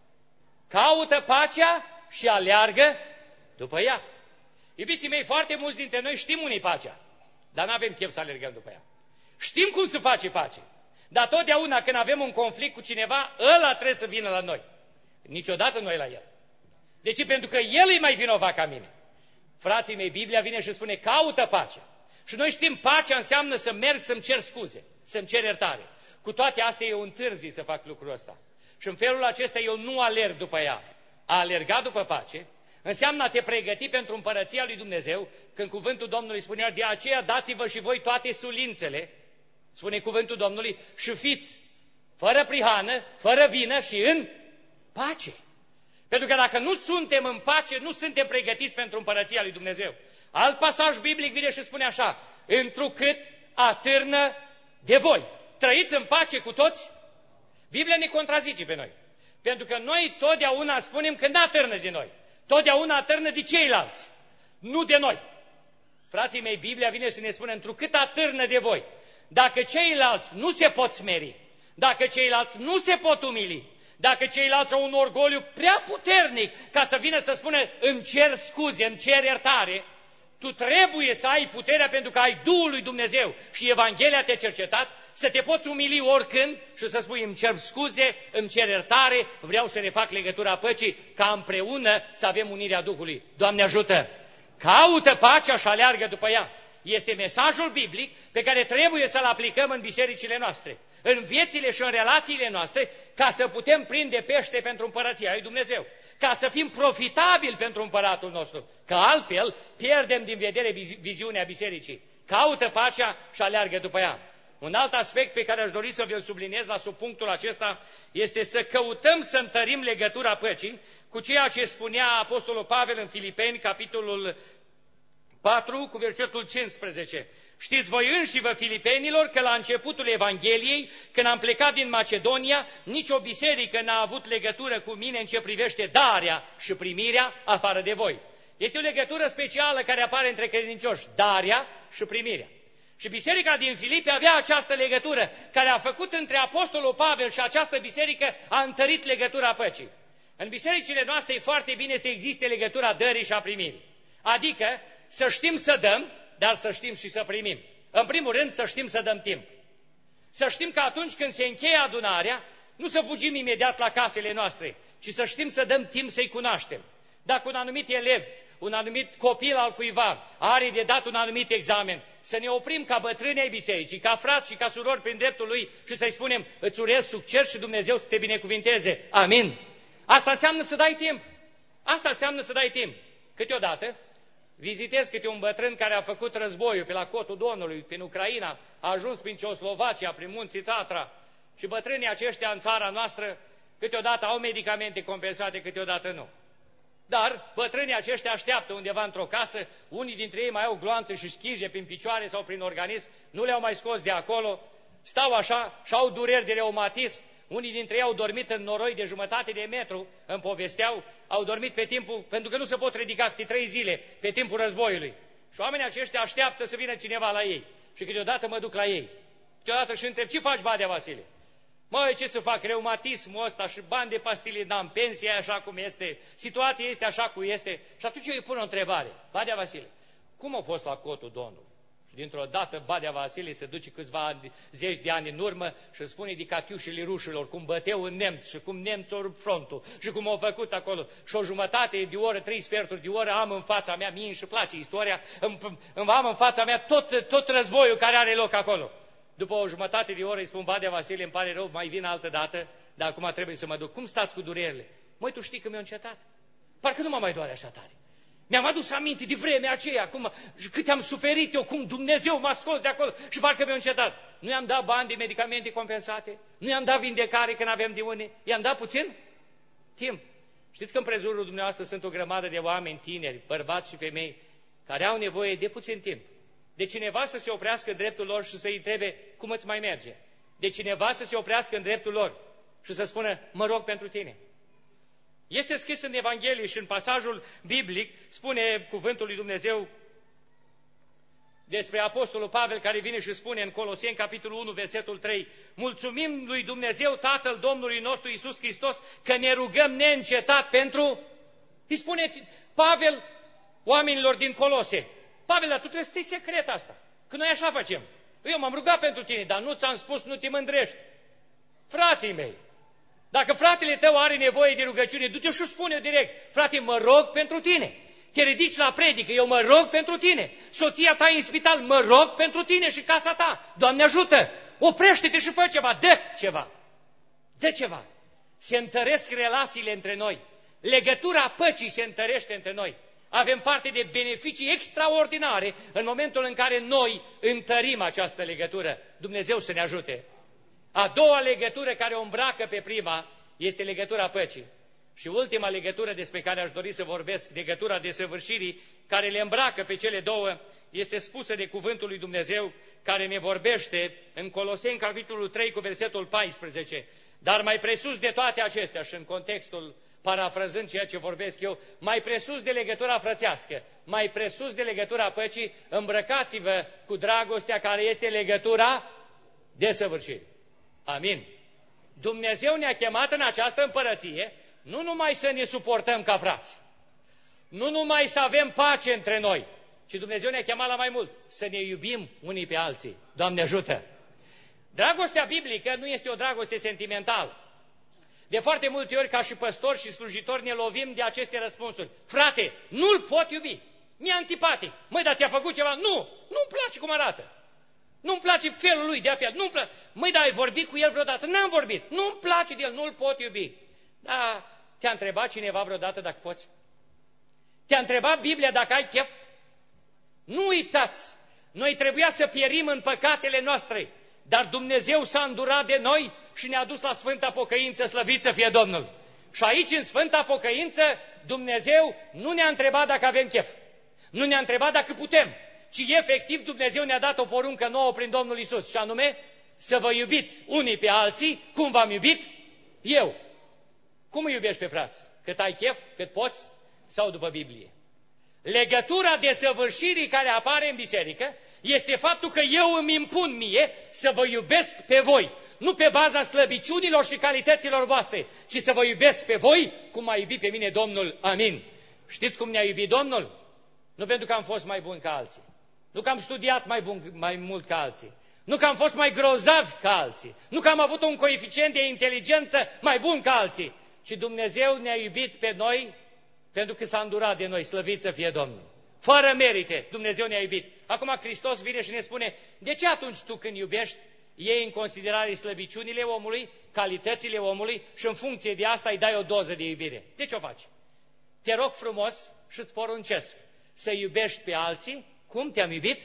Caută pacea și aleargă după ea. Iubiții mei, foarte mulți dintre noi știm unii pacea, dar nu avem chef să alergăm după ea. Știm cum se face pace, dar totdeauna când avem un conflict cu cineva, ăla trebuie să vină la noi. Niciodată noi la el. De ce? Pentru că el e mai vinovat ca mine. Frații mei, Biblia vine și spune, caută pacea. Și noi știm, pacea înseamnă să merg să-mi cer scuze, să-mi cer iertare. Cu toate astea eu întârzi să fac lucrul ăsta. Și în felul acesta eu nu alerg după ea. A alerga după pace înseamnă a te pregăti pentru împărăția lui Dumnezeu, când cuvântul Domnului spunea, de aceea dați-vă și voi toate sulințele, spune cuvântul Domnului, și fiți fără prihană, fără vină și în pace. Pentru că dacă nu suntem în pace, nu suntem pregătiți pentru împărăția lui Dumnezeu. Alt pasaj biblic vine și spune așa, întrucât atârnă de voi. Trăiți în pace cu toți? Biblia ne contrazice pe noi. Pentru că noi totdeauna spunem că n-atârnă de noi. Totdeauna atârnă de ceilalți, nu de noi. Frații mei, Biblia vine să ne spune, întrucât atârnă de voi. Dacă ceilalți nu se pot smeri, dacă ceilalți nu se pot umili, dacă ceilalți au un orgoliu prea puternic ca să vină să spună, îmi cer scuze, îmi cer iertare, tu trebuie să ai puterea pentru că ai Duhul lui Dumnezeu și Evanghelia te-a cercetat, să te poți umili oricând și să spui, îmi cer scuze, îmi cer iertare, vreau să refac legătura păcii, ca împreună să avem unirea Duhului. Doamne ajută! Caută pacea și aleargă după ea. Este mesajul biblic pe care trebuie să-l aplicăm în bisericile noastre, în viețile și în relațiile noastre, ca să putem prinde pește pentru împărăția lui Dumnezeu, ca să fim profitabili pentru împăratul nostru, că altfel pierdem din vedere viziunea bisericii. Caută pacea și aleargă după ea. Un alt aspect pe care aș dori să vi-l subliniez la subpunctul acesta este să căutăm să întărim legătura păcii cu ceea ce spunea Apostolul Pavel în Filipeni, capitolul patru, cu versetul cincisprezece. Știți voi înși vă, filipenilor, că la începutul Evangheliei, când am plecat din Macedonia, nicio biserică n-a avut legătură cu mine în ce privește darea și primirea afară de voi. Este o legătură specială care apare între credincioși, darea și primirea. Și biserica din Filipi avea această legătură, care a făcut între Apostolul Pavel și această biserică, a întărit legătura păcii. În bisericile noastre e foarte bine să existe legătura dării și a primirii. Adică să știm să dăm, dar să știm și să primim. În primul rând să știm să dăm timp. Să știm că atunci când se încheie adunarea, nu să fugim imediat la casele noastre, ci să știm să dăm timp să-i cunoaștem. Dacă un anumit elev, un anumit copil al cuiva are de dat un anumit examen, să ne oprim ca bătrâni ai bisericii, ca frați și ca surori prin dreptul lui și să-i spunem, îți urez succes și Dumnezeu să te binecuvinteze. Amin. Asta înseamnă să dai timp. Asta înseamnă să dai timp. Câteodată vizitez câte un bătrân care a făcut războiul pe la Cotul Donului, prin Ucraina, a ajuns prin Ceoslovacia, prin munții Tatra, și bătrânii aceștia în țara noastră câteodată au medicamente compensate, câteodată nu. Dar bătrânii aceștia așteaptă undeva într-o casă, unii dintre ei mai au gloanțe și schije prin picioare sau prin organism, nu le-au mai scos de acolo, stau așa și au dureri de reumatism, unii dintre ei au dormit în noroi de jumătate de metru, îmi povesteau, au dormit pe timpul, pentru că nu se pot ridica câte trei zile, pe timpul războiului. Și oamenii aceștia așteaptă să vină cineva la ei. Și câteodată mă duc la ei. Câteodată și întreb, ce faci, Badea Vasile? Măi, ce să fac, reumatismul ăsta și bani de pastile n-am, pensia e așa cum este, situația este așa cum este. Și atunci eu îi pun o întrebare. Badea Vasile, cum a fost la Cotul Domnului? Și dintr-o dată Badea Vasile se duce câțiva ani, zeci de ani în urmă și spune de catiușele rușilor, cum băteau în nemți și cum nemții au rupt frontul și cum au făcut acolo. Și o jumătate de oră, trei sferturi de oră am în fața mea, mie îmi place istoria, îmi, îmi am în fața mea tot, tot războiul care are loc acolo. După o jumătate de oră îi spun, Badea Vasile, îmi pare rău, mai vin altă dată, dar acum trebuie să mă duc. Cum stați cu durerile? Măi, tu știi că mi-au încetat? Parcă nu mă mai doare așa tare. Mi-am adus aminte de vremea aceea, cum, cât am suferit eu, cum Dumnezeu m-a scos de acolo și parcă mi-a încetat. Nu i-am dat bani de medicamente compensate? Nu i-am dat vindecare când aveam de unde? I-am dat puțin? Timp. Știți că în prejurul dumneavoastră sunt o grămadă de oameni tineri, bărbați și femei, care au nevoie de puțin timp. De cineva să se oprească în dreptul lor și să-i întrebe cum îți mai merge. De cineva să se oprească în dreptul lor și să spună, mă rog pentru tine. Este scris în Evanghelie și în pasajul biblic, spune cuvântul lui Dumnezeu despre Apostolul Pavel, care vine și spune în Coloseni, capitolul unu, versetul trei, mulțumim lui Dumnezeu, Tatăl Domnului nostru Iisus Hristos, că ne rugăm neîncetat pentru... Îi spune Pavel oamenilor din Colose, Pavel, dar tu trebuie să ții secret asta, că noi așa facem. Eu m-am rugat pentru tine, dar nu ți-am spus, nu te mândrești. Frații mei, dacă fratele tău are nevoie de rugăciune, du-te și spune direct, frate, mă rog pentru tine. Te ridici la predică, eu mă rog pentru tine. Soția ta e în spital, mă rog pentru tine și casa ta. Doamne ajută, oprește-te și fă ceva, dă ceva. Dă ceva. Se întăresc relațiile între noi. Legătura păcii se întărește între noi. Avem parte de beneficii extraordinare în momentul în care noi întărim această legătură. Dumnezeu să ne ajute. A doua legătură care o îmbracă pe prima este legătura păcii. Și ultima legătură despre care aș dori să vorbesc, legătura desăvârșirii, care le îmbracă pe cele două, este spusă de cuvântul lui Dumnezeu, care ne vorbește în Coloseni, capitolul trei, cu versetul paisprezece. Dar mai presus de toate acestea, și în contextul parafrazând ceea ce vorbesc eu, mai presus de legătura frățească, mai presus de legătura păcii, îmbrăcați-vă cu dragostea care este legătura desăvârșirii. Amin. Dumnezeu ne-a chemat în această împărăție nu numai să ne suportăm ca frați, nu numai să avem pace între noi, ci Dumnezeu ne-a chemat la mai mult, să ne iubim unii pe alții. Doamne ajută! Dragostea biblică nu este o dragoste sentimentală. De foarte multe ori, ca și păstori și slujitori, ne lovim de aceste răspunsuri. Frate, nu-l pot iubi, mi-e antipatic. Măi, dar ți-a făcut ceva? Nu, nu-mi place cum arată. Nu-mi place felul lui de a fi. Nu-mi place. Măi, dar ai vorbit cu el vreodată? N-am vorbit. Nu-mi place de el, nu-l pot iubi. Da, te-a întrebat cineva vreodată dacă poți? Te-a întrebat Biblia dacă ai chef? Nu uitați, noi trebuia să pierim în păcatele noastre, dar Dumnezeu s-a îndurat de noi și ne-a dus la Sfânta Pocăință, slăvit să fie Domnul. Și aici, în Sfânta Pocăință, Dumnezeu nu ne-a întrebat dacă avem chef, nu ne-a întrebat dacă putem, ci efectiv Dumnezeu ne-a dat o poruncă nouă prin Domnul Iisus, și anume să vă iubiți unii pe alții cum v-am iubit eu. Cum îi iubești pe frați? Cât ai chef, cât poți, sau după Biblie? Legătura desăvârșirii care apare în biserică este faptul că eu îmi impun mie să vă iubesc pe voi, nu pe baza slăbiciunilor și calităților voastre, ci să vă iubesc pe voi cum m-a iubit pe mine Domnul. Amin. Știți cum ne-a iubit Domnul? Nu pentru că am fost mai buni ca alții, Nu că am studiat mai, bun, mai mult ca alții. Nu că am fost mai grozavi ca alții. Nu că am avut un coeficient de inteligență mai bun ca alții. Ci Dumnezeu ne-a iubit pe noi pentru că s-a îndurat de noi. Slăvit să fie Domnul. Fără merite, Dumnezeu ne-a iubit. Acum Hristos vine și ne spune, de ce atunci tu când iubești, iei în considerare slăbiciunile omului, calitățile omului și în funcție de asta îi dai o doză de iubire? De ce o faci? Te rog frumos și îți poruncesc să iubești pe alții cum te-am iubit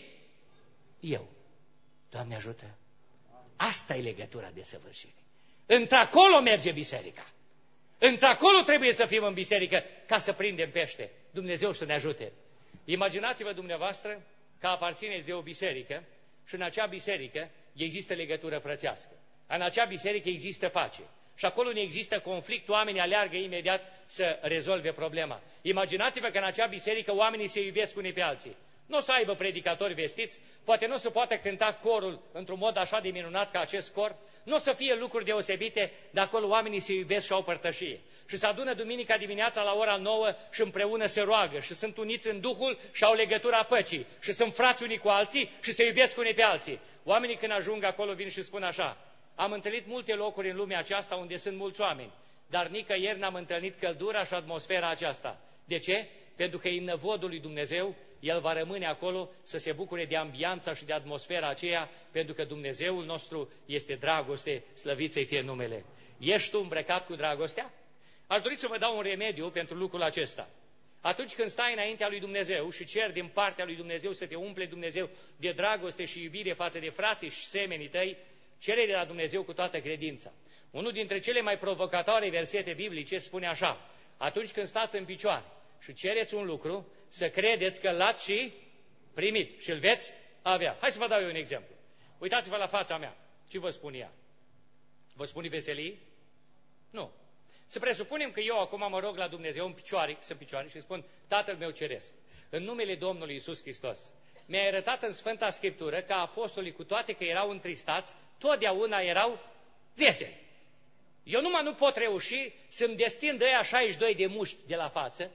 eu. Doamne ajută! Asta e legătura de săvârșire. Într-acolo merge biserica. Într-acolo trebuie să fim în biserică ca să prindem pește. Dumnezeu să ne ajute. Imaginați-vă dumneavoastră că aparțineți de o biserică și în acea biserică există legătură frățească. În acea biserică există pace. Și acolo nu există conflict, oamenii aleargă imediat să rezolve problema. Imaginați-vă că în acea biserică oamenii se iubesc unii pe alții. Nu o să aibă predicatori vestiți, poate nu o să poată cânta corul într-un mod așa de minunat ca acest cor, nu o să fie lucruri deosebite, dar acolo oamenii se iubesc și au părtășie. Și se adună duminica dimineața la ora nouă și împreună se roagă și sunt uniți în Duhul și au legătura păcii și sunt frați unii cu alții și se iubesc unii pe alții. Oamenii când ajung acolo vin și spun așa, am întâlnit multe locuri în lumea aceasta unde sunt mulți oameni, dar nicăieri n-am întâlnit căldura și atmosfera aceasta. De ce? Pentru că în năvodul lui Dumnezeu, El va rămâne acolo să se bucure de ambianța și de atmosfera aceea, pentru că Dumnezeul nostru este dragoste, slăvit să-i fie numele. Ești tu îmbrăcat cu dragostea? Aș dori să vă dau un remediu pentru lucrul acesta. Atunci când stai înaintea lui Dumnezeu și ceri din partea lui Dumnezeu să te umple Dumnezeu de dragoste și iubire față de frații și semenii tăi, cere de la Dumnezeu cu toată credința. Unul dintre cele mai provocatoare versete biblice spune așa, atunci când stați în picioare și cereți un lucru, să credeți că l-ați și primit și îl veți avea. Hai să vă dau eu un exemplu. Uitați-vă la fața mea. Ce vă spune ea? Vă spune veselie? Nu. Să presupunem că eu acum mă rog la Dumnezeu în picioare, să picioare și spun, Tatăl meu ceresc, în numele Domnului Iisus Hristos, mi-a arătat în Sfânta Scriptură că apostolii, cu toate că erau întristați, totdeauna erau veseli. Eu numai nu pot reuși să-mi destind ăia șaizeci și doi de mușchi de la față,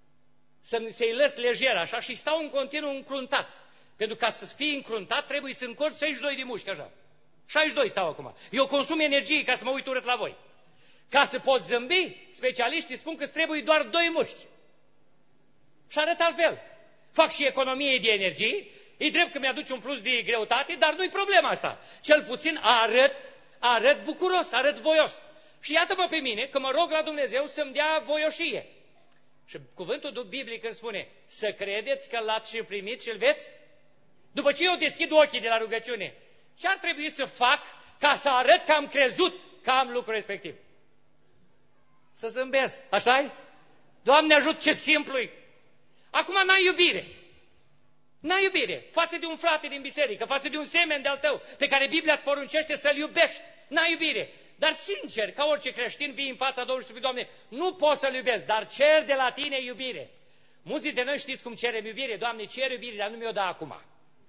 să-i lăs lejer așa și stau în continuu încruntați. Pentru ca să fii încruntat trebuie să încorci șaizeci și doi de mușchi așa. șaizeci și doi stau acum. Eu consum energie ca să mă uit urât la voi. Ca să pot zâmbi, specialiștii spun că îți trebuie doar doi mușchi. Și arăt altfel. Fac și economie de energie, e drept că mi-aduce un plus de greutate, dar nu-i problema asta. Cel puțin arăt, arăt bucuros, arăt voios. Și iată-mă pe mine că mă rog la Dumnezeu să-mi dea voioșie. Și cuvântul biblic îmi spune, să credeți că l-ați și primit și îl veți? După ce eu deschid ochii de la rugăciune, ce ar trebui să fac ca să arăt că am crezut că am lucrul respectiv? Să zâmbesc, așa-i? Doamne ajut, ce simplu-i! Acum n-ai iubire. N-ai iubire față de un frate din biserică, față de un semen de-al tău, pe care Biblia îți poruncește să-l iubești. N-ai iubire. Dar sincer, ca orice creștin, vii în fața Domnului și spui, Doamne, nu pot să-L iubesc, dar cer de la Tine iubire. Mulți dintre noi știți cum cerem iubire. Doamne, cer iubire, dar nu mi-o da acum.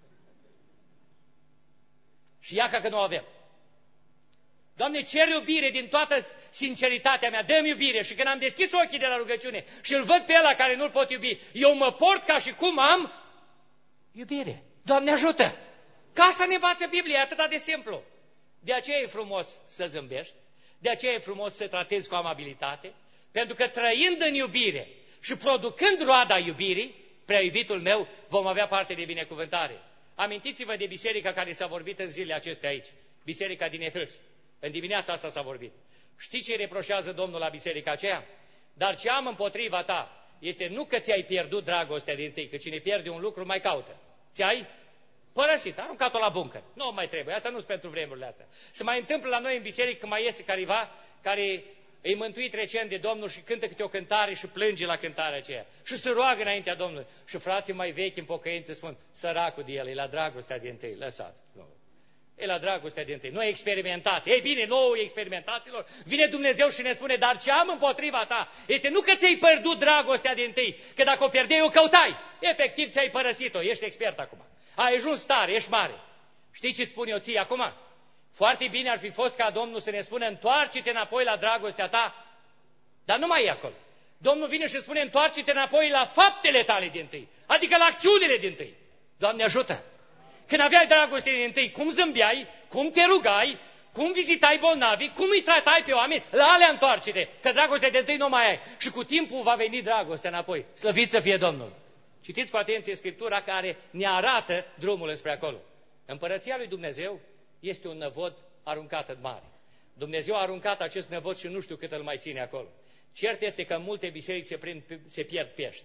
Și ia ca că nu o avem. Doamne, cer iubire din toată sinceritatea mea, dă-mi iubire. Și când am deschis ochii de la rugăciune și îl văd pe ăla care nu-l pot iubi, eu mă port ca și cum am iubire. Doamne ajută! Că asta ne învață Biblia, e atât de simplu. De aceea e frumos să zâmbești, de aceea e frumos să tratezi cu amabilitate, pentru că trăind în iubire și producând roada iubirii, prea iubitul meu, vom avea parte de binecuvântare. Amintiți-vă de biserica care s-a vorbit în zilele acestea aici, biserica din Efes. În dimineața asta s-a vorbit. Știi ce reproșează Domnul la biserica aceea? Dar ce am împotriva ta este nu că ți-ai pierdut dragostea din tâi, că cine pierde un lucru mai caută. Ți-ai părăsit, aruncat-o la buncă. Nu mai trebuie, asta nu sunt pentru vremurile astea. Se mai întâmplă la noi în biserică că mai iese careva care îi mântuit recent de Domnul și cântă câte o cântare și plânge la cântarea aceea. Și se roagă înaintea Domnului. Și frații mai vechi în pocăință spun, săracul de el, e la dragostea din tâi, lăsați. E la dragostea din tâi, nu experimentați. Ei bine, nouă experimentaților, vine Dumnezeu și ne spune, dar ce am împotriva ta este nu că ți-ai pierdut dragostea din tâi, că dacă o pierdeai, o căutai. Efectiv ți-ai părăsit-o, ești expert acum. Ai ajuns tare, ești mare. Știi ce spun eu ție acum? Foarte bine ar fi fost ca Domnul să ne spună, întoarce-te înapoi la dragostea ta, dar nu mai e acolo. Domnul vine și spune, întoarce-te înapoi la faptele tale din tâi, adică la acțiunile din tâi. Doamne ajută! Când aveai dragoste din întâi, cum zâmbeai, cum te rugai, cum vizitai bolnavi, cum îi tratai pe oameni, la alea întoarce-te, că dragostea de întâi nu mai ai. Și cu timpul va veni dragostea înapoi. Slăvit să fie Domnul! Citiți cu atenție Scriptura care ne arată drumul spre acolo. Împărăția lui Dumnezeu este un năvod aruncat în mare. Dumnezeu a aruncat acest năvod și nu știu cât îl mai ține acolo. Cert este că în multe biserici se, prind, se pierd pești.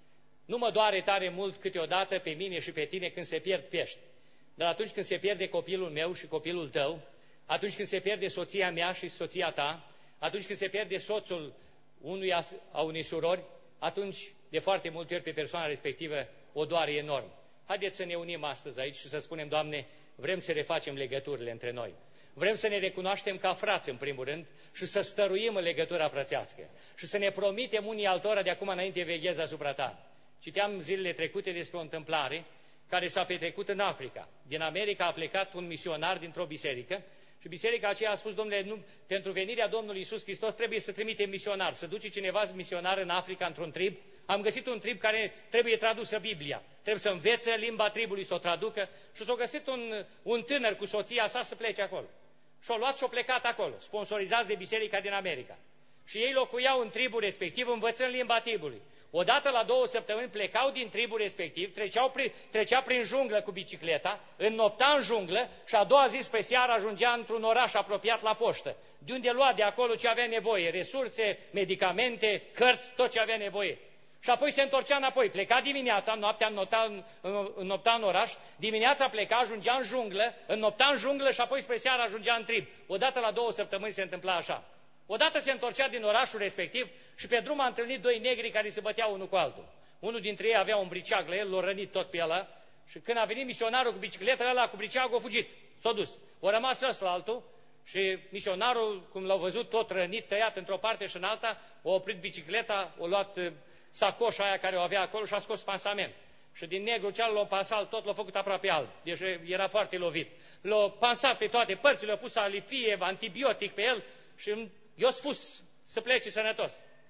Nu mă doare tare mult câteodată pe mine și pe tine când se pierd pești. Dar atunci când se pierde copilul meu și copilul tău, atunci când se pierde soția mea și soția ta, atunci când se pierde soțul unuia, a unei surori, atunci de foarte multe ori pe persoana respectivă o doare enorm. Haideți să ne unim astăzi aici și să spunem, Doamne, vrem să refacem legăturile între noi. Vrem să ne recunoaștem ca frați, în primul rând, și să stăruim în legătura frățească. Și să ne promitem unii altora de acum înainte veghez asupra ta. Citeam zilele trecute despre o întâmplare care s-a petrecut în Africa. Din America a plecat un misionar dintr-o biserică și biserica aceea a spus, domnule, nu, pentru venirea Domnului Iisus Hristos trebuie să trimitem misionar, să duce cineva misionar în Africa într-un trib. Am găsit un trib care trebuie tradusă Biblia. Trebuie să învețe limba tribului, să o traducă și s-a găsit un, un tânăr cu soția sa să plece acolo. Și-au luat și-au plecat acolo, sponsorizați de biserica din America. Și ei locuiau în tribul respectiv, învățând limba tribului. Odată la două săptămâni plecau din tribul respectiv, treceau prin, trecea prin junglă cu bicicleta, înnopta în junglă și a doua zi spre seară ajungea într-un oraș apropiat la poștă, de unde lua de acolo ce avea nevoie, resurse, medicamente, cărți, tot ce avea nevoie. Și apoi se întorcea înapoi, pleca dimineața, noaptea înnopta în, înnopta în oraș, dimineața pleca, ajungea în junglă, înnopta în junglă și apoi spre seară ajungea în trib. Odată la două săptămâni se întâmpla așa. Odată se întorcea din orașul respectiv și pe drum a întâlnit doi negri care se băteau unul cu altul. Unul dintre ei avea un briceag la el, l-a rănit tot pe ăla și când a venit misionarul cu bicicleta, ăla cu briceagul a fugit, s-a dus. O rămas ăsta altul și misionarul, cum l-au văzut tot rănit, tăiat într-o parte și în alta, a oprit bicicleta, a luat sacoșa aia care o avea acolo și a scos pansament. Și din negru cealaltă l-a pansat tot, l-a făcut aproape alb, deci era foarte lovit. L-a pansat pe toate părțile, l-a pus alifie, antibiotic pe el și i-a spus să plece sănătos.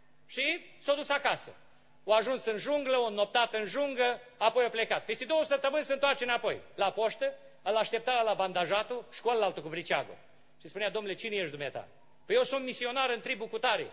Și s-a dus acasă. O ajuns în junglă, o înnoptat în junglă, apoi a plecat. Peste două săptămâni se întoarce înapoi. La poștă, îl aștepta la bandajatul și cu ălaltul cu briceagul. Și spunea, domnule, cine ești dumneata? Păi eu sunt misionar în tribul cutare.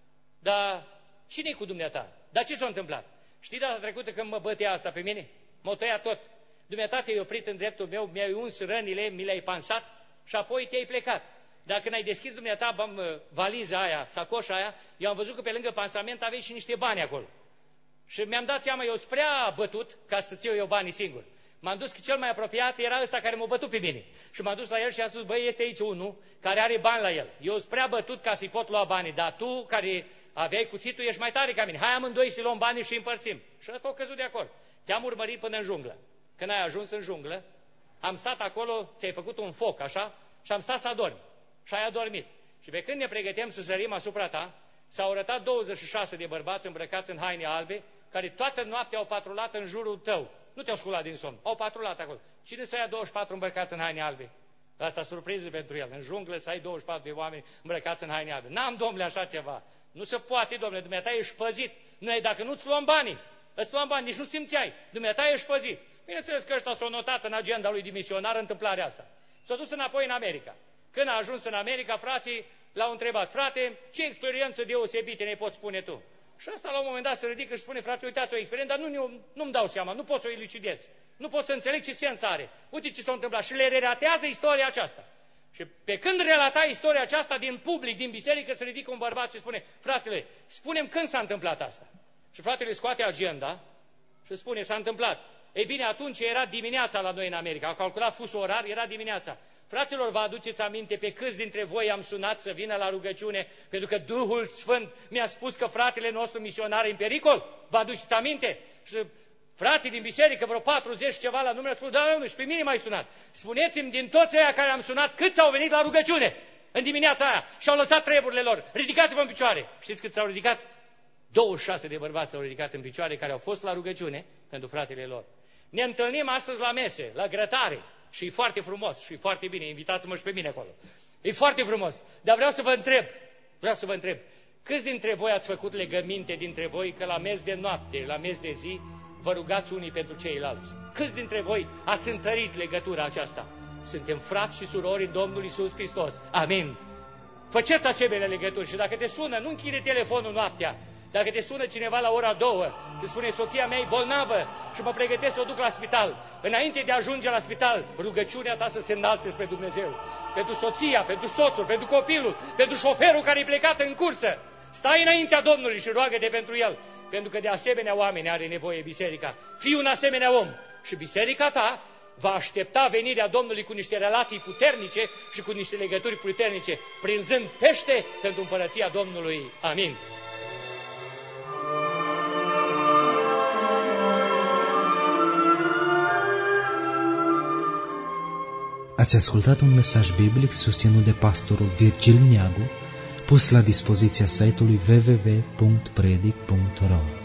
Dar cine e cu dumneata? Dar ce s-a întâmplat? Știi data trecută când mă bătea asta pe mine? M-a tăiat tot. Dumneata te-ai oprit în dreptul meu, mi-ai uns rănile, mi le-ai pansat și apoi te-ai plecat. Dar când ai deschis dumneata valiza aia, sacoșa aia, eu am văzut că pe lângă pansament aveai și niște bani acolo. Și mi-am dat seama, eu sunt prea bătut ca să-ți iau eu banii singur. M-am dus că cel mai apropiat era ăsta care m-a bătut pe mine. Și m-am dus la el și am spus, băi, este aici unul care are bani la el. Eu sunt prea bătut ca să-i pot lua banii, dar tu, care aveai cuțitul, ești mai tare ca mine. Hai amândoi să luăm banii și împărțim. Și ăsta a căzut de acord. Te-am urmărit până în junglă. Când ai ajuns în junglă, am stat acolo, ți-ai făcut un foc, așa, și am stat să adormi. Și ai adormit. Și pe când ne pregăteam să sărim asupra ta, s-au arătat douăzeci și șase de bărbați îmbrăcați în haine albe, care toată noaptea au patrulat în jurul tău. Nu te-au sculat din somn, au patrulat acolo. Cine să ia douăzeci și patru îmbrăcați în haine albe? Asta surpriză pentru el. În junglă să ai douăzeci și patru de oameni îmbrăcați în haine albe. N-am, domnule, așa ceva. Nu se poate, domnule, dumneata ești păzit. Noi, dacă nu-ți luăm banii, îți luăm bani, nici nu simțeai. Dumneata ești păzit. Bineînțeles că ăștia s-au notat în agenda lui de misionar întâmplarea asta. S-a dus înapoi în America. Când a ajuns în America, frații l-au întrebat, frate, ce experiență deosebită ne poți spune tu? Și ăsta la un moment dat se ridică și spune, frate, uitați o experiență, dar nu, nu-mi dau seama, nu pot să o elucidez. Nu pot să înțeleg ce sens are. Uite ce s-a întâmplat. Și le relatează istoria aceasta. Și pe când relata istoria aceasta din public, din biserică, se ridică un bărbat și spune, fratele, spune-mi când s-a întâmplat asta. Și fratele scoate agenda și spune, s-a întâmplat. Ei bine, atunci era dimineața la noi în America. A calculat fusul orar, era dimineața. Fraților, vă aduceți aminte pe câți dintre voi am sunat să vină la rugăciune, pentru că Duhul Sfânt mi-a spus că fratele nostru misionar e în pericol? Vă aduceți aminte? Și frații din biserică, vreo patruzeci ceva la număr, spun, da, nu, și pe mine m-ai sunat. Spuneți-mi din toți ăia care am sunat, câți au venit la rugăciune în dimineața aia și au lăsat treburile lor. Ridicați-vă în picioare. Știți cât s-au ridicat? douăzeci și șase de bărbați s-au ridicat în picioare care au fost la rugăciune pentru fratele lor. Ne întâlnim astăzi la mese, la grătare. Și e foarte frumos și e foarte bine, invitați-mă și pe mine acolo. E foarte frumos, dar vreau să vă întreb, vreau să vă întreb, câți dintre voi ați făcut legăminte dintre voi că la mes de noapte, la mes de zi, vă rugați unii pentru ceilalți. Câți dintre voi ați întărit legătura aceasta? Suntem frați și surori în Domnul Iisus Hristos. Amin. Făceți asemenea legături și dacă te sună, nu închide telefonul noaptea. Dacă te sună cineva la ora două, te spune soția mea e bolnavă și mă pregătesc să o duc la spital. Înainte de a ajunge la spital, rugăciunea ta să se înalțe spre Dumnezeu. Pentru soția, pentru soțul, pentru copilul, pentru șoferul care e plecat în cursă. Stai înaintea Domnului și roagă-te pentru el. Pentru că de asemenea oameni are nevoie biserica. Fii un asemenea om și biserica ta va aștepta venirea Domnului cu niște relații puternice și cu niște legături puternice, prinzând pește pentru împărăția Domnului. Amin. Ați ascultat un mesaj biblic susținut de pastorul Virgil Neagu, pus la dispoziția site-ului w w w punct predic punct r o.